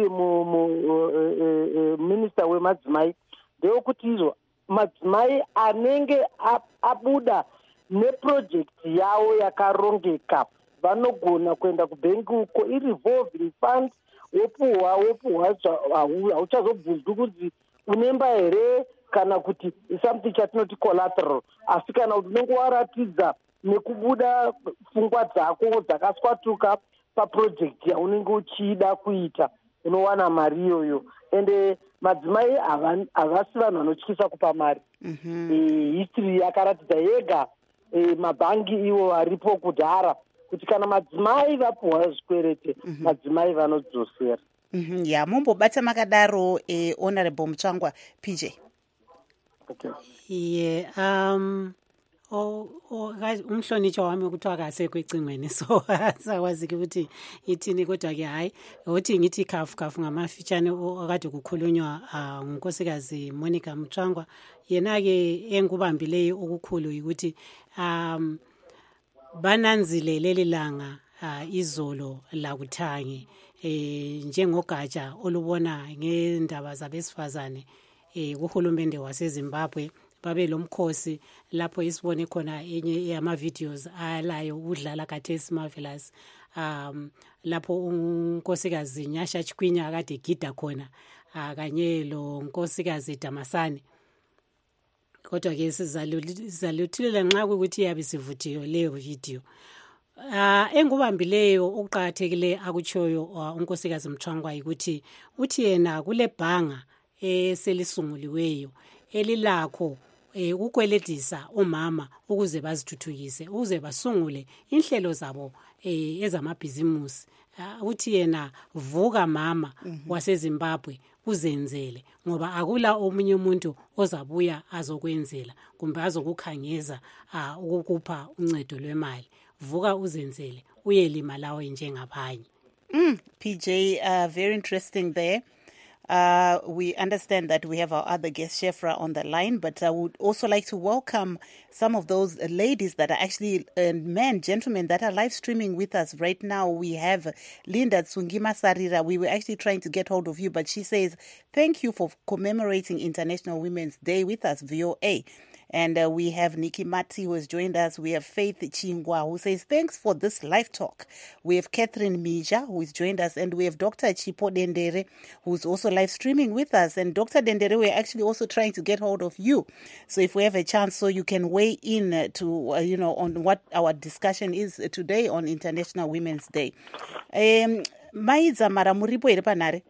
minister wemadzimai, ndeyokuti izvo madzimai anenge abuda neprojekti yawo yakarongeka vanogona kuenda kubhengi uko irevolving fund, wopuhwa hauchazobvunzwi kuti unemba here kana kuti something chatinoti collateral, asi kana kuti unenge waratidza nekubuda pfungwa dzako dzakaswatuka paprojekti yaunenge uchida kuita, unowana mari iyoyo. Ende madzimai havasi vanhu vanotyisa kupa mari. History yakaratidza yega mabhangi iwo aripo kudhara kuti kana madzimai vapuhwa zvikwerete, madzimai vanodzosera. Mumbobata makadaro Honorable Mutsvangwa. PJ. Umhlonitshwa wami ukuthi akasekho ecingweni, so asakwazi ukuthi ithini, kodwa ke hayi ukuthi ngithi khafu ngamafitshane akade kukhulunywa ngunkosikazi Monica Mutsvangwa. Yena ke engubambileyo okukhulu ukuthi bananzile leli langa izolo lakuthangi njengogatsha olubona ngendaba zabesifazane kuhulumende waseZimbabwe. Babe lomkhosi lapho isibone khona enye yama videos alayo udlala kathesi marvelous lapho unkosikazi Nyasha Chikwinya akade gida khona kanye lo nkosikazi Damasane. Kodwa ke sizaluthulela nxa ukuthi yabe sivuthiwe leyo video. Engubambileyo okuqhakathekile akutshoyo unkosikazi Mthwangwa ukuthi uthi yena kule bhanga eselisunguliweyo elilakho ukweledisa omama ukuze bazithuthukise ukuze basungule inhlelo zabo ezamabhizimusi. Uthi yena vuka mama waseZimbabwe uzenzele ngoba akula omunye umuntu ozabuya azokwenzela kumbe azokukhangeza ukukupha uncedo lwemali. Vuka uzenzele uyelima lawe njengabanye. PJ, very interesting there. We understand that we have our other guest, Shefra, on the line, but I would also like to welcome some of those ladies that are actually gentlemen that are live streaming with us right now. We have Linda Tsungima Sarira. We were actually trying to get hold of you, but she says, thank you for commemorating International Women's Day with us, VOA. And we have Nikki Mati who has joined us. We have Faith Chingwa who says, thanks for this live talk. We have Catherine Mija who has joined us. And we have Dr. Chipo Dendere who's also live streaming with us. And Dr. Dendere, we're actually also trying to get hold of you. So if we have a chance, so you can weigh in to, on what our discussion is today on International Women's Day. Maidza mara muripo ere panhare?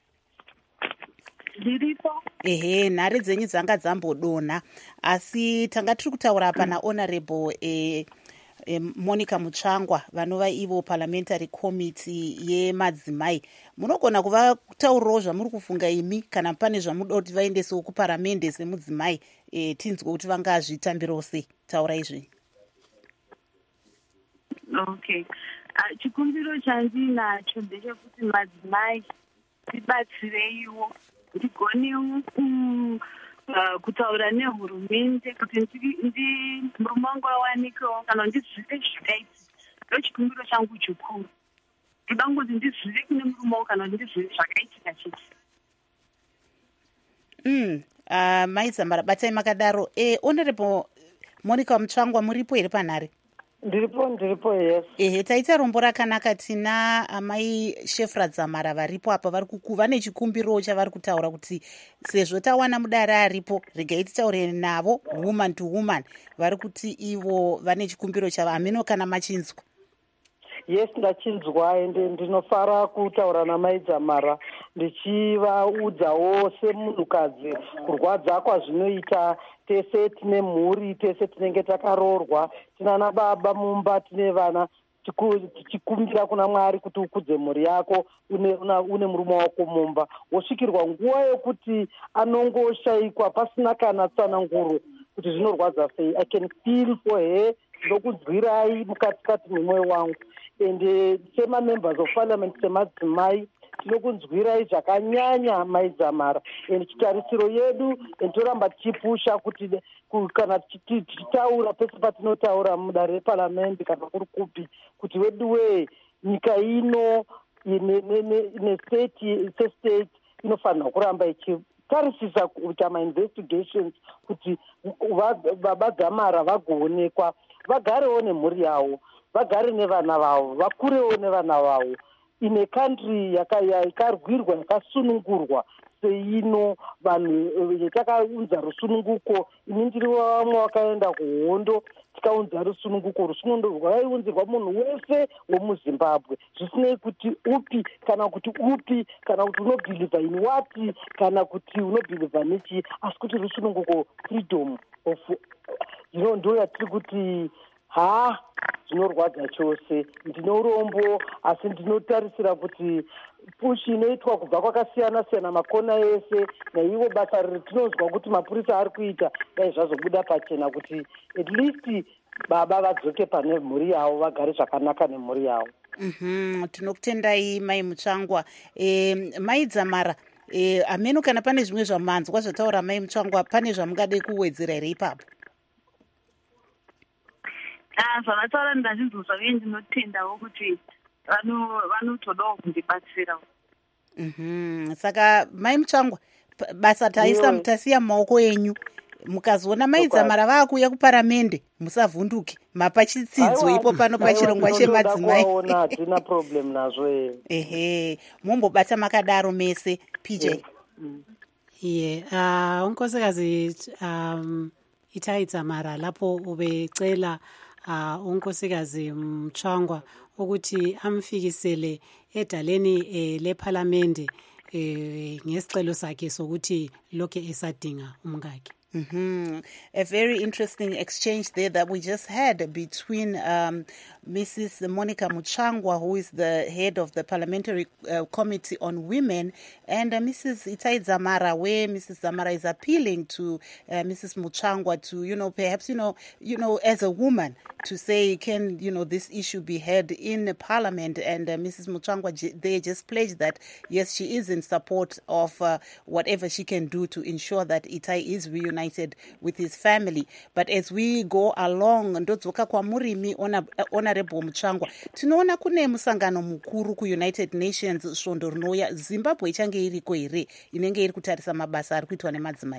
Nhare dzenyu dzanga dzambodonha asi tanga tiri kutaura pana honorable Monica Mutsvangwa vanova ivo parliamentary committee yemadzimai. Munogona kuvataurirawo zvamuri kufunga imi kana pane zvamuda kuti vaendesewo kuparamende semudzimai tinzwe kuti vangazvitambirawo sei. Taura izvi. Okay. Chikumbiro chandinacho ndechekuti madzimai tibatsireiwo ndigonewo kutaura nehurumende kuti murume wangu awanikewo kana ndizive zvakaiti. Ndo chikumbiro changu chikuru. Ndoda kuti ndizive kune murume wangu kana ndizive zvakaitika chete. Maidza mara batai makadaro. Honorable Monica Mutsvangwa muripo ere panhare? Ndiripo, yes. Taita rombo rakanaka tina amai Shefra Dzamara varipo apa vane chikumbiro chavari kutaura kuti sezvo tawana mudare aripo regai titaure navo woman to woman vari kuti ivo vane chikumbiro chavo. Hameno kana machinzwa? Yes, ndachinzwa ende ndinofara kutaura namai Dzamara ndichivaudzawo semunhukadzi kurwadza kwazvinoita. Tese tine mhuri, tese tinenge takaroorwa, tinana baba mumba, tine vana, tichikumbira kuna Mwari kuti ukudze mhuri yako, une murume wako mumba. Wosvikirwa nguva yokuti anongoshayikwa pasina kana tsananguro kuti zvinorwadza sei. I can feel for her, ndokunzwirai mukati memwoyo wangu. Ende sema-members of parliament semadzimai, tinokunzwirai zvakanyanya mai Dzamara. Ende chitarisiro yedu toramba tichipusha kuti kana tichitaura pese patinotaura mudare reparamende kana kuri kupi kuti weduwe nyika ino sestate inofanira kuramba ichitarisisa kuita ma-investigations kuti baba Dzamara vagoonekwa, vagarewo nemhuri yavo, vagare nevana vavo, vakurewo nevana vavo. In a country yakarwirwa yakasunungurwa seino vanhu yatakaunza rusununguko. Ini ndiri vamwe vakaenda kuhondo tikaunza rusununguko rwaiunzirwa munhu wese wemuZimbabwe zvisinei kuti upi kana kuti unobhilivha in wati kana kuti unobhilivha nechi, asi kuti rusununguko freedom of ndo yatiri kuti zvinorwadza chose. Ndine urombo asi ndinotarisira kuti pushi inoitwa kubva kwakasiyana siyana makona ese naivo basa ritinonzwa kuti mapurisa ari kuita dai zvazobuda pachena kuti at least baba vadzoke pane mhuri yavo, vagare zvakanaka nemhuri yavo. Tinokutendai mai Mutsvangwa. Mai Dzamara, ameno kana pane zvimwe zvamanzwa zvataura mai Mutsvangwa, pane zvamungade kuwedzera here ipapo? Zvavataura ndazvinzwa uye ndinotendawo kuti vanotodawo kundibatsirawo. Saka mai Mutsvangwa, basa tasiya mumaoko enyu. mukazoona maidzamara vaakuuya kuparamende musavhunduke mapa chitsidzo ipo pano pachirongwa chemadzimai. Hatina problem nazvo. Ehe, mumbobata makadaro mese PJ. Unkosikazi Itai Dzamara lapho ubecela unkosikazi Mchwangwa ukuthi amfikisele edaleni leParliament ngesicelo sakhe sokuthi lokho esadinga umkakhe. A very interesting exchange there that we just had between Mrs. Monica Muchwangwa, who is the head of the Parliamentary Committee on Women, and Mrs. Itai Dzamara, where Mrs. Dzamara is appealing to Mrs. Muchwangwa to, perhaps, as a woman, to say, can, this issue be heard in Parliament? And Mrs. Muchwangwa, they just pledged that, yes, she is in support of whatever she can do to ensure that Itai is reunited with his family. But as we go along, ndodzoka kwa murimi Honorable Muchwangwa, tinoona kune musangano mukuru kuUnited Nations svondo rinouya. Zimbabwe ichange iriko here inenge iri kutarisa mabasa ari kuitwa nemadzimai?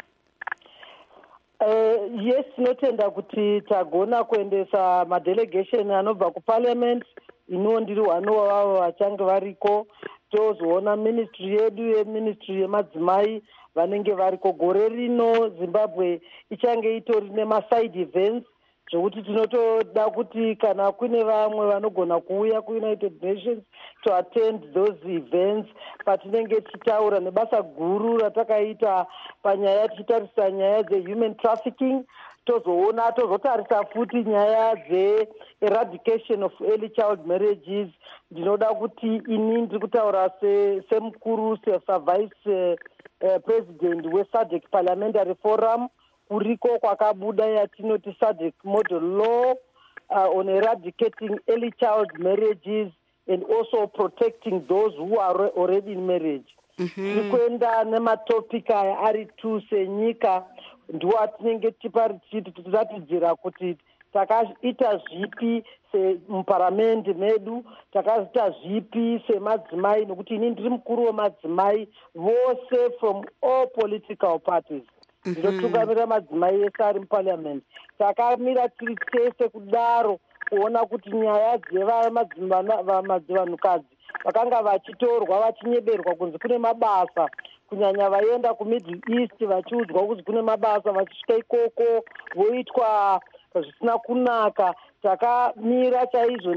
Yes, tinotenda kuti tagona kuendesa madelegation anobva kuparliament, ndiri one wavo vachange variko. Tozoona ministry yemadzimai vanenge variko. Gore rino Zimbabwe ichange itori nemaside events zvokuti tinotoda kuti kana kune vamwe vanogona kuuya kuUnited Nations to attend those events, patinenge tichitaura nebasa guru ratakaita panyaya tichitarisa nyaya dzehuman trafficking. Tozotarisa futi nyaya dze-eradication of early child marriages. Ndinoda kuti ini ndiri kutaura semukuru sevice president weSADC Parliamentary Forum, kuriko kwakabuda yatinoti SADC model law on eradicating early child marriages and also protecting those who are already in marriage. Tikuenda nematopic aya ari tu senyika ndiwo atinenge tichiratidzira kuti takaita zvipi muparamende medu, takaita zvipi semadzimai, nokuti ini ndiri mukuru wemadzimai vose from all political parties. Ndinotungamira madzimai ese ari muparliament. Takamira tiri tese kudaro kuona kuti nyaya dzevamadzimvanhukadzi vakanga vachitorwa vachinyeberwa kunzi kune mabasa, kunyanya vaenda kuMiddle East vachiudzwa kunzi kune mabasa, vachisvika ikoko voitwa zvisina kunaka. Takamira chaizvo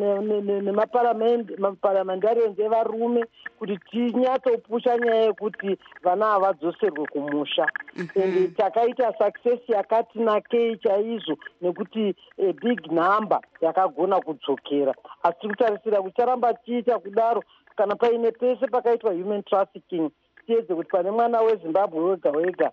nemaparliamentarians evarume kuti tinyatsopusha nyaya yekuti vana havadzoserwe kumusha. And takaita success yakati nakei chaizvo nekuti a big number yakagona kudzokera. Asi tiri kutarisira kuti charamba chiita kudaro kana paine pese pakaitwa human trafficking, tiedze kuti pane mwana weZimbabwe wega wega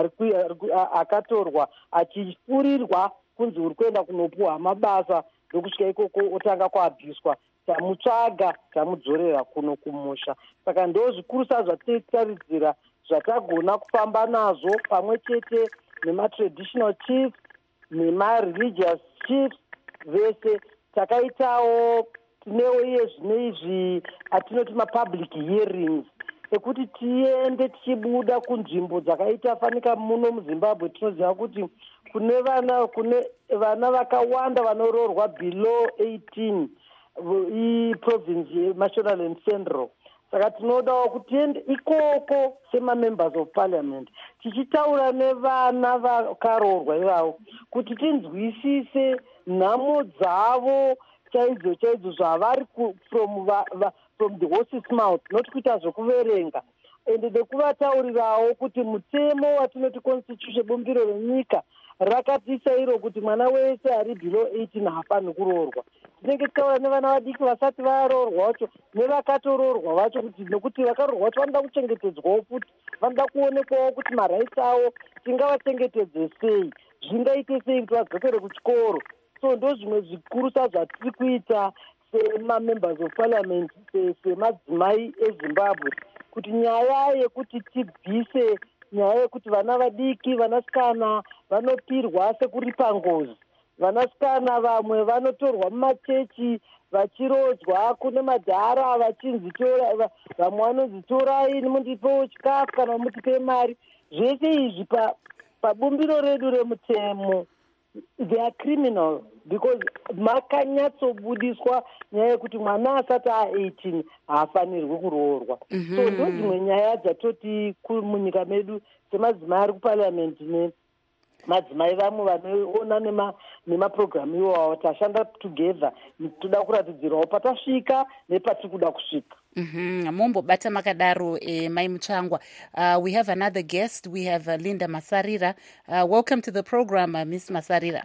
akatorwa achifurirwa kunzi uri kuenda kunopuwa mabasa, ndokusvika ikoko otanga kuabhuswa. Tamutsvaga, tamudzorera kuno kumusha. Saka ndo zvikurusa zvatitaridzira zvatagona kufamba nazvo pamwe chete nematraditional chiefs nemareligious chiefs vese. Takaitawo tinewo iye zvine izvi atinoti mapublic hearings ekuti tiende tichibuda kunzvimbo dzakaita fanika muno muZimbabwe. Tinoziva kuti kune vana vakawanda vanoroorwa below 18 iprovince yeMashonaland Central. Saka tinodawo kuti tiende ikoko semamembers of parliament tichitaura nevana vakaroorwa ivavo kuti tinzwisise nhamo dzavo chaidzo zvavari from the horse's mouth, not kuita zvokuverenga. Ende nekuvataurirawo kuti mutemo watinoti constitution, bumbiro renyika rakatisa iro kuti mwana wese ari below 18 haafaniri kuroorwa. Tinenge titaura nevana vadiki vasati varoorwa vacho nevakatoroorwa vacho kuti nekuti vakaroorwa vacho vanoda kuchengetedzwawo futi, vanoda kuonekwawo kuti marights avo tingavachengetedze sei, zvingaite sei kuti vadzokere kuchikoro. So ndo zvimwe zvikurusa zvatiri kuita semamembers of parliament semadzimai eZimbabwe, kuti nyaya yekuti tibvise nyaya yekuti vana vadiki, vanasikana vanopirwa sekuripa ngozi, vanasikana vamwe vanotorwa mumachechi vachirodzwa, kune madhara vachinzi vamwe vanonzi torai mundipewo chikafu kana mutipe mari. Zvese izvi pabumbiro redu remutemo they are criminal because makanyatsobudiswa nyaya yekuti mwana asati a18 haafanirwi kuroorwa. So ndo dzimwe nyaya dzatoti munyika medu semadzimai ari kupariamendi madzimai vamwe vanoona nemapurogiramu iwawo tashanda together toda kuratidzirawo patasvika nepatiri kuda kusvika. Mombobata makadaro Mai Muchangwa. We have another guest. We have Linda Masarira. Welcome to the program, Miss Masarira.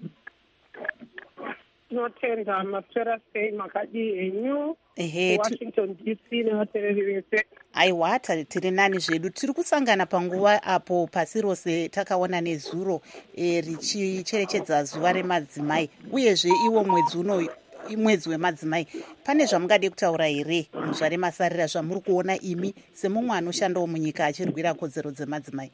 Tinotenda mapera sei makadi enyu Washington DC nevatereri vese. Aiwa, tiri nani zvedu. Tiri kusangana panguva apo pasi rose takaona nezuro richicherechedza zuva remadzimai uyezve iwo mwedzi uno mwedzi wemadzimai. Pane zvamungade kutaura here muzvare Masarira zvamuri kuona imi semumwe anoshandawo munyika achirwira kodzero dzemadzimai?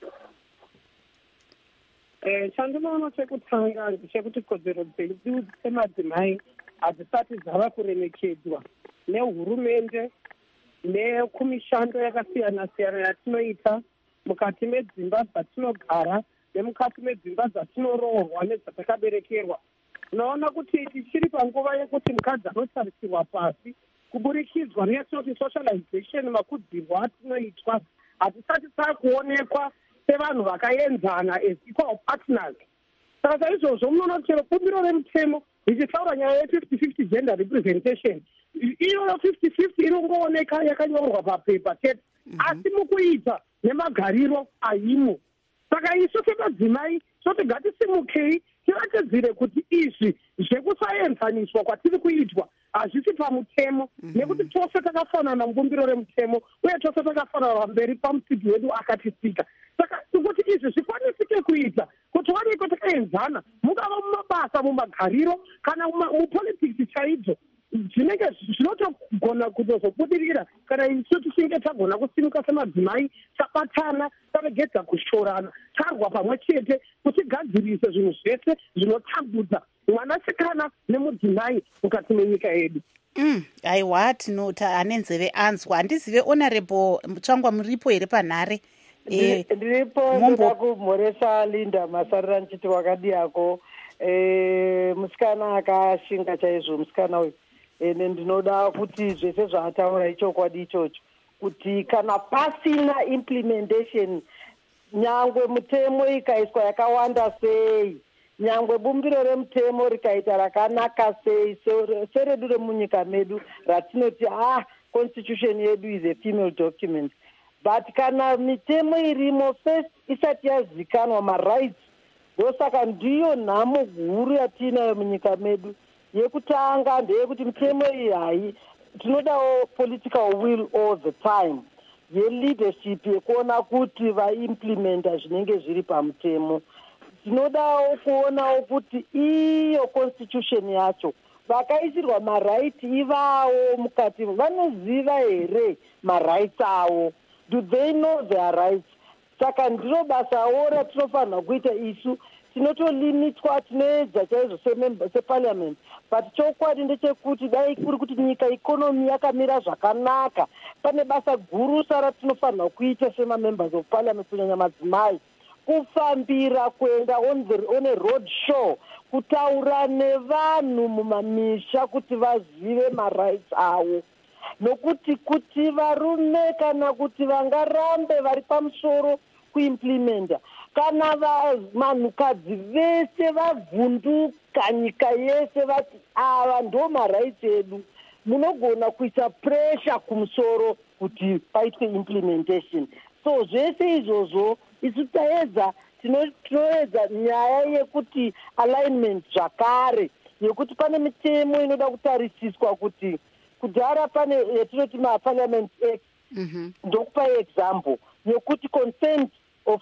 Chandinoona chekutanga ndechekuti kodzero dzedu dzemadzimai hadzisati dzava kuremekedzwa nehurumende nekumishando yakasiyana siyana yatinoita mukati medzimba dzatinogara nemukati medzimba dzatinoroorwa nedzatakaberekerwa. Unaona kuti tichiri panguva yekuti mukadzi anotarisirwa pasi kuburikidzwa neyatinoti socialization, makudzirwa atinoitwa hatisati taakuonekwa sevanhu vakaenzana as equal partners. Saka saizvozvo munoona kuti chero bumbiro remutemo richitaura nyaya ye50-50 gender representation, iyoyo 50-50 inongooneka yakanyorwa papepa chete, asi mukuita nemagariro aimo. Saka isu semadzimai toti ngatisimukei tiratedzire kuti izvi zvekusaenzaniswa kwatiri kuitwa hazvisi pamutemo, nekuti tose takafanana mubumbiro remutemo uye tose takafanana pamberi pamutsigi wedu akatisika. Saka kuti izvi zvikwanisike kuita kuti waneiko takaenzana, mungava mumabasa, mumagariro kana mupolitics chaidzo, zvinenge zvinotogona kutozobudirira kana isu tichinge tagona kusimuka semadzimai, tabatana, taregedza kushorana, tarwa pamwe chete kutigadzirise zvinhu zvese zvinotambudza mwanasikana nemudzimai mukati menyika yedu. Aiwa, tinota ane nzeve anzwa. Handizive Honorable Muchangwa muripo here panhare? Ndiripo, ndoda kumhoresa Linda Masarira nchiti wakadi yako musikana akashinga chaizvo musikana uyu. Ene ndinoda kuti zvese zvaataura ichokwadi ichocho, kuti kana pasina implementation, nyangwe mutemo ikaiswa yakawanda sei, nyangwe bumbiro remutemo rikaita rakanaka sei, seredu remunyika medu ratinoti constitution yedu is a female document, but kana mitemo irimo first isati yazikanwa marights, ndosaka ndiyo nhamo huru yatinayo munyika medu. Yekutanga ndeyekuti mitemo iyi hai, tinodawo political will all the time, ye-leadership yekuona kuti vaimplementa zvinenge zviri pamutemo. Tinodawo kuonawo kuti iyo constitution yacho vakaisirwa marights ivavo mukati vanoziva here marights avo, do they know their rights? Saka ndiro basawo ratinofanira kuita isu, tinotolimitwa, tinoedza chaizvo separliament, but chokwadi ndechekuti dai kuri kuti nyika ikonomi yakamira zvakanaka, pane basa gurusa ratinofanira kuita semamembers of parliament kunyanya madzimai, kufambira kuenda on a road show, kutaura nevanhu mumamisha kuti vazive marights avo, nokuti kuti varume kana kuti vangarambe vari pamusoro kuimplementa, kana vanhukadzi vese vavhunduka nyika yese vati ava ndo marights edu, munogona kuisa pressure kumusoro kuti paitwe implementation. So zvese izvozvo isu taedza, tinoedza nyaya yekuti alignment zvakare, yekuti pane mitemo inoda kutarisiswa kuti kudhara pane yatinoti maparliament act, ndokupa example yekuti consent of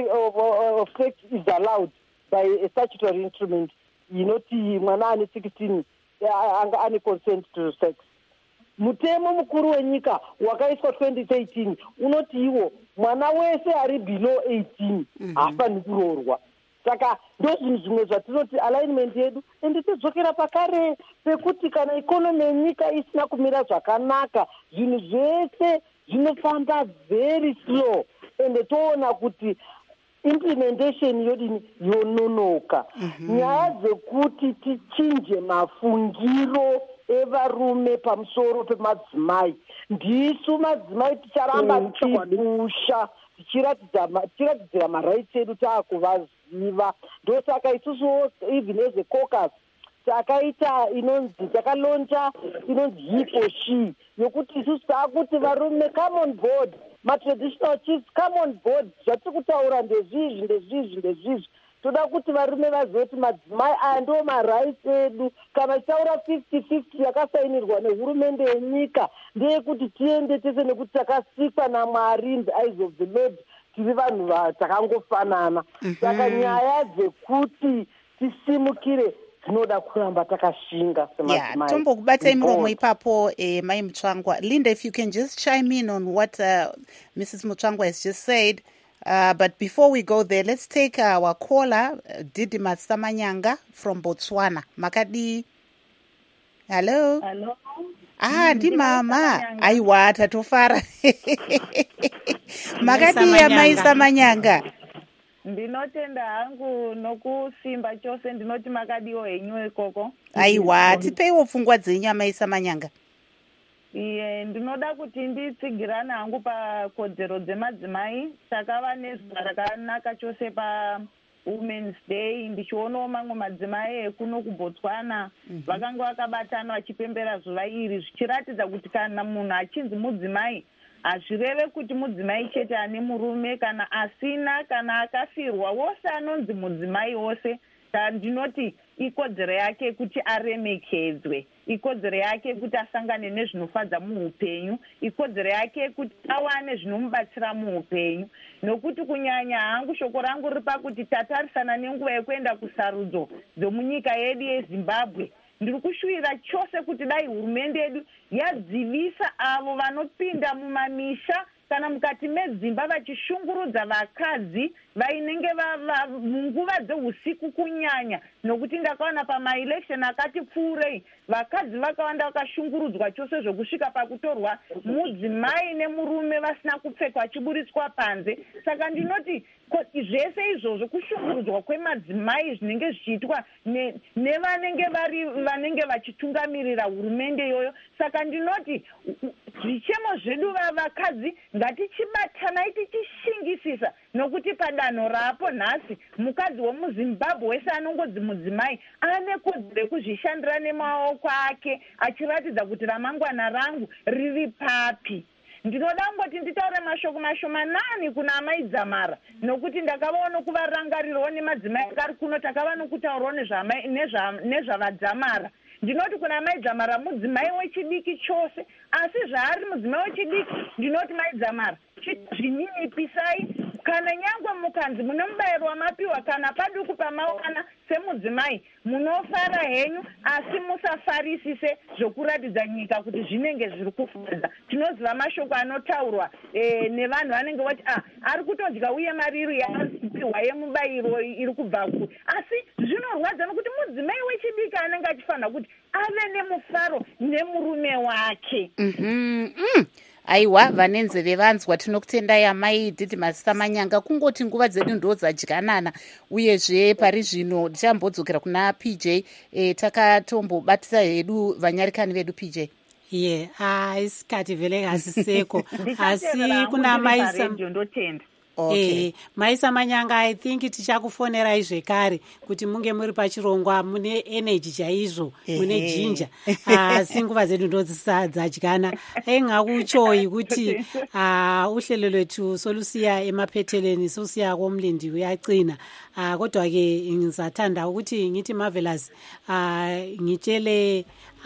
sex is allowed by a statutory instrument, inoti mwana ane 16 anga ane consent to sex. Mutemo mukuru wenyika wakaiswa 2013 unoti iwo mwana wese ari below 18 haafaniri kuroorwa. Saka ndo zvinhu zvimwe zvatinoti alignment yedu, ende tidzokera pakare pekuti kana ikonomi yenyika isina kumira zvakanaka, zvinhu zvese zvinofamba very slow, ende toona kuti implementation yodini yononoka. Nyaya dzekuti tichinje mafungiro evarume pamusoro pemadzimai, ndisu madzimai ticharamba tichipusha tichiratidzira marights edu taakuvaziva. Ndosaka isusu even as a caucus takaita takalonja inonzi he for she, yokuti isusu taakuti varume come on board, matraditional chiefs come on board, zvatiri kutaura ndezvizvi. Toda kuti varume vazive kuti madzimai aya ndo marights edu. Kana tichaura 50-50 yakasainirwa nehurumende yenyika ndeyekuti tiende tese nekuti takasikwa naMwari in the eyes of the Lord, tiri vanhu takangofanana. Saka nyaya dzekuti tisimukire dzinoda kuramba takashinga semadzimai. Tombokubatai muromo ipapo Mai Mutsvangwa. Linda, if you can just chime in on what Mrs. Mutsvangwa has just said. But before we go there, let's take our caller, Didi Matsamanyanga from Botswana. Makadi. Hello. Ndi mama. Aiwa tatofara. Makadi ya Mai Samanyanga. Ndinotenda hangu nokusimba chose ndinoti makadiwo henyu ikoko. Aiwa tipeiwo pfungwa dzenyu Mai Samanyanga. Ndinoda kuti nditsigirana hangu pakodzero dzemadzimai. Takava nezuva rakanaka chose pa Women's Day. Ndichionawo mamwe madzimai ekuno kuBotswana vakanga vakabatana vachipembera zuva iri, zvichiratidza kuti kana munhu achinzi mudzimai hazvireve kuti mudzimai chete ane murume kana asina kana akafirwa, wose anonzi mudzimai wose. Ndinoti ikodzero yake kuti aremekedzwe, ikodzero yake kuti asangane nezvinofadza muupenyu, ikodzero yake kuti awane zvinomubatsira muupenyu. Nokuti kunyanya hangu shoko rangu riri pakuti tatarisana nenguva yekuenda kusarudzo dzomunyika yedu yeZimbabwe. Ndiri kushuvira chose kuti dai hurumende yedu yadzivisa avo vanopinda mumamisha kana mukati medzimba vachishungurudza vakadzi vainenge munguva dzeusiku kunyanya. Nokuti ndakaona pamaelection akati pfuurei vakadzi vakawanda vakashungurudzwa chose zvokusvika pakutorwa mudzimai nemurume vasina kupfekwa vachiburitswa panze. Saka ndinoti zvese izvozvo kushungurudzwa kwemadzimai zvinenge zvichiitwa nevanenge vachitungamirira hurumende iyoyo. Saka ndinoti zvichemo zvedu vakadzi ngatichibatanai tichishingisisa, nokuti padanho rapo nhasi mukadzi wemuZimbabwe wese anongodzi mudzimai ane kodzero yekuzvishandira nemaoko ake achiratidza kuti ramangwana rangu riri papi. Ndinoda ngoti nditaure mashoko mashomanani kuna Amai Dzamara, nokuti ndakavaona kuvarangarirawo nemadzimai akari kuno, takava nokutaurawo nezvavadzamara. Ndinoti kuna Amai Dzamara mudzimai wechidiki chose, asi zvaari mudzimai wechidiki ndinoti Mai Dzamara zvinyinipisai. Kana nyangwe mukanzi mune mubayiro wamapiwa kana paduku pamawana semudzimai munofara henyu, asi musafarisise zvokuratidza nyika kuti zvinenge zviri kufadza. Tinoziva mashoko anotaurwa nevanhu vanenge vati ari kutodya uye mariro yaari kupiwa yemubayiro iri kubva ku. Asi zvinorwadza nokuti mudzimai wechidiki anenge achifanira kuti ave nemufaro nemurume wake. Aiwa vanenzeve vanzwa, tinokutendai Amai Didi Matsamanyanga. Kungoti nguva dzedu ndo dzadyanana, uyezve pari zvino tichambodzokera kuna PJ. Takatombobatisa hedu vanyarikani vedu PJ. Isikati vele haziseko asi kuna ndotenda. Mai Samanyanga, I think tichakufonerai zvekare kuti munge muri pachirongwa mune energy chaizvo, mune jinja. Asi nguva zedu ndodzisadyana. Engakuchoyi kuti uhlelo lwethu solusiya emaphetheleni solusiya komlindi uyaqina. Kodwa-ke ngizathanda ukuthi ngithi Marvelous ngitshele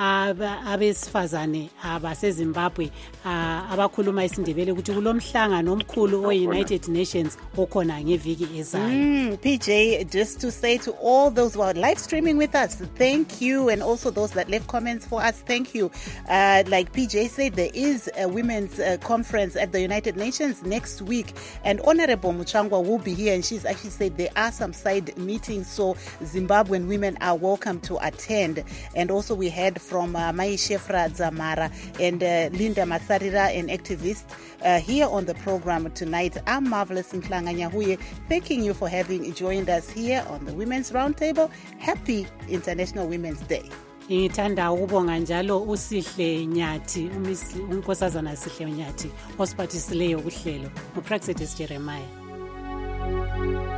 abesifazane abaseZimbabwe abakhuluma isindebele ukuthi kulomhlangano omkhulu o-United Nations okhona ngeviki ezayo. PJ, just to say to all those who are live streaming with us, thank you, and also those that left comments for us, thank you. Like PJ said, there is a women's conference at the United Nations next week, and Honorable Mutsvangwa will be here, and she's actually said there are some side meetings, so Zimbabwean women are welcome to attend. And also we had from Mai Shefra Zamara and Linda Matsarira, an activist, here on the program tonight. I'm Marvelous Nklanga Nyahuye, thanking you for having joined us here on the Women's Roundtable. Happy International Women's Day. Ngithanda ukubonga njalo uSihle Nyathi, unkosazana Sihle Nyathi osiphathisileyo kuhlelo, uPraxedis Jeremiah.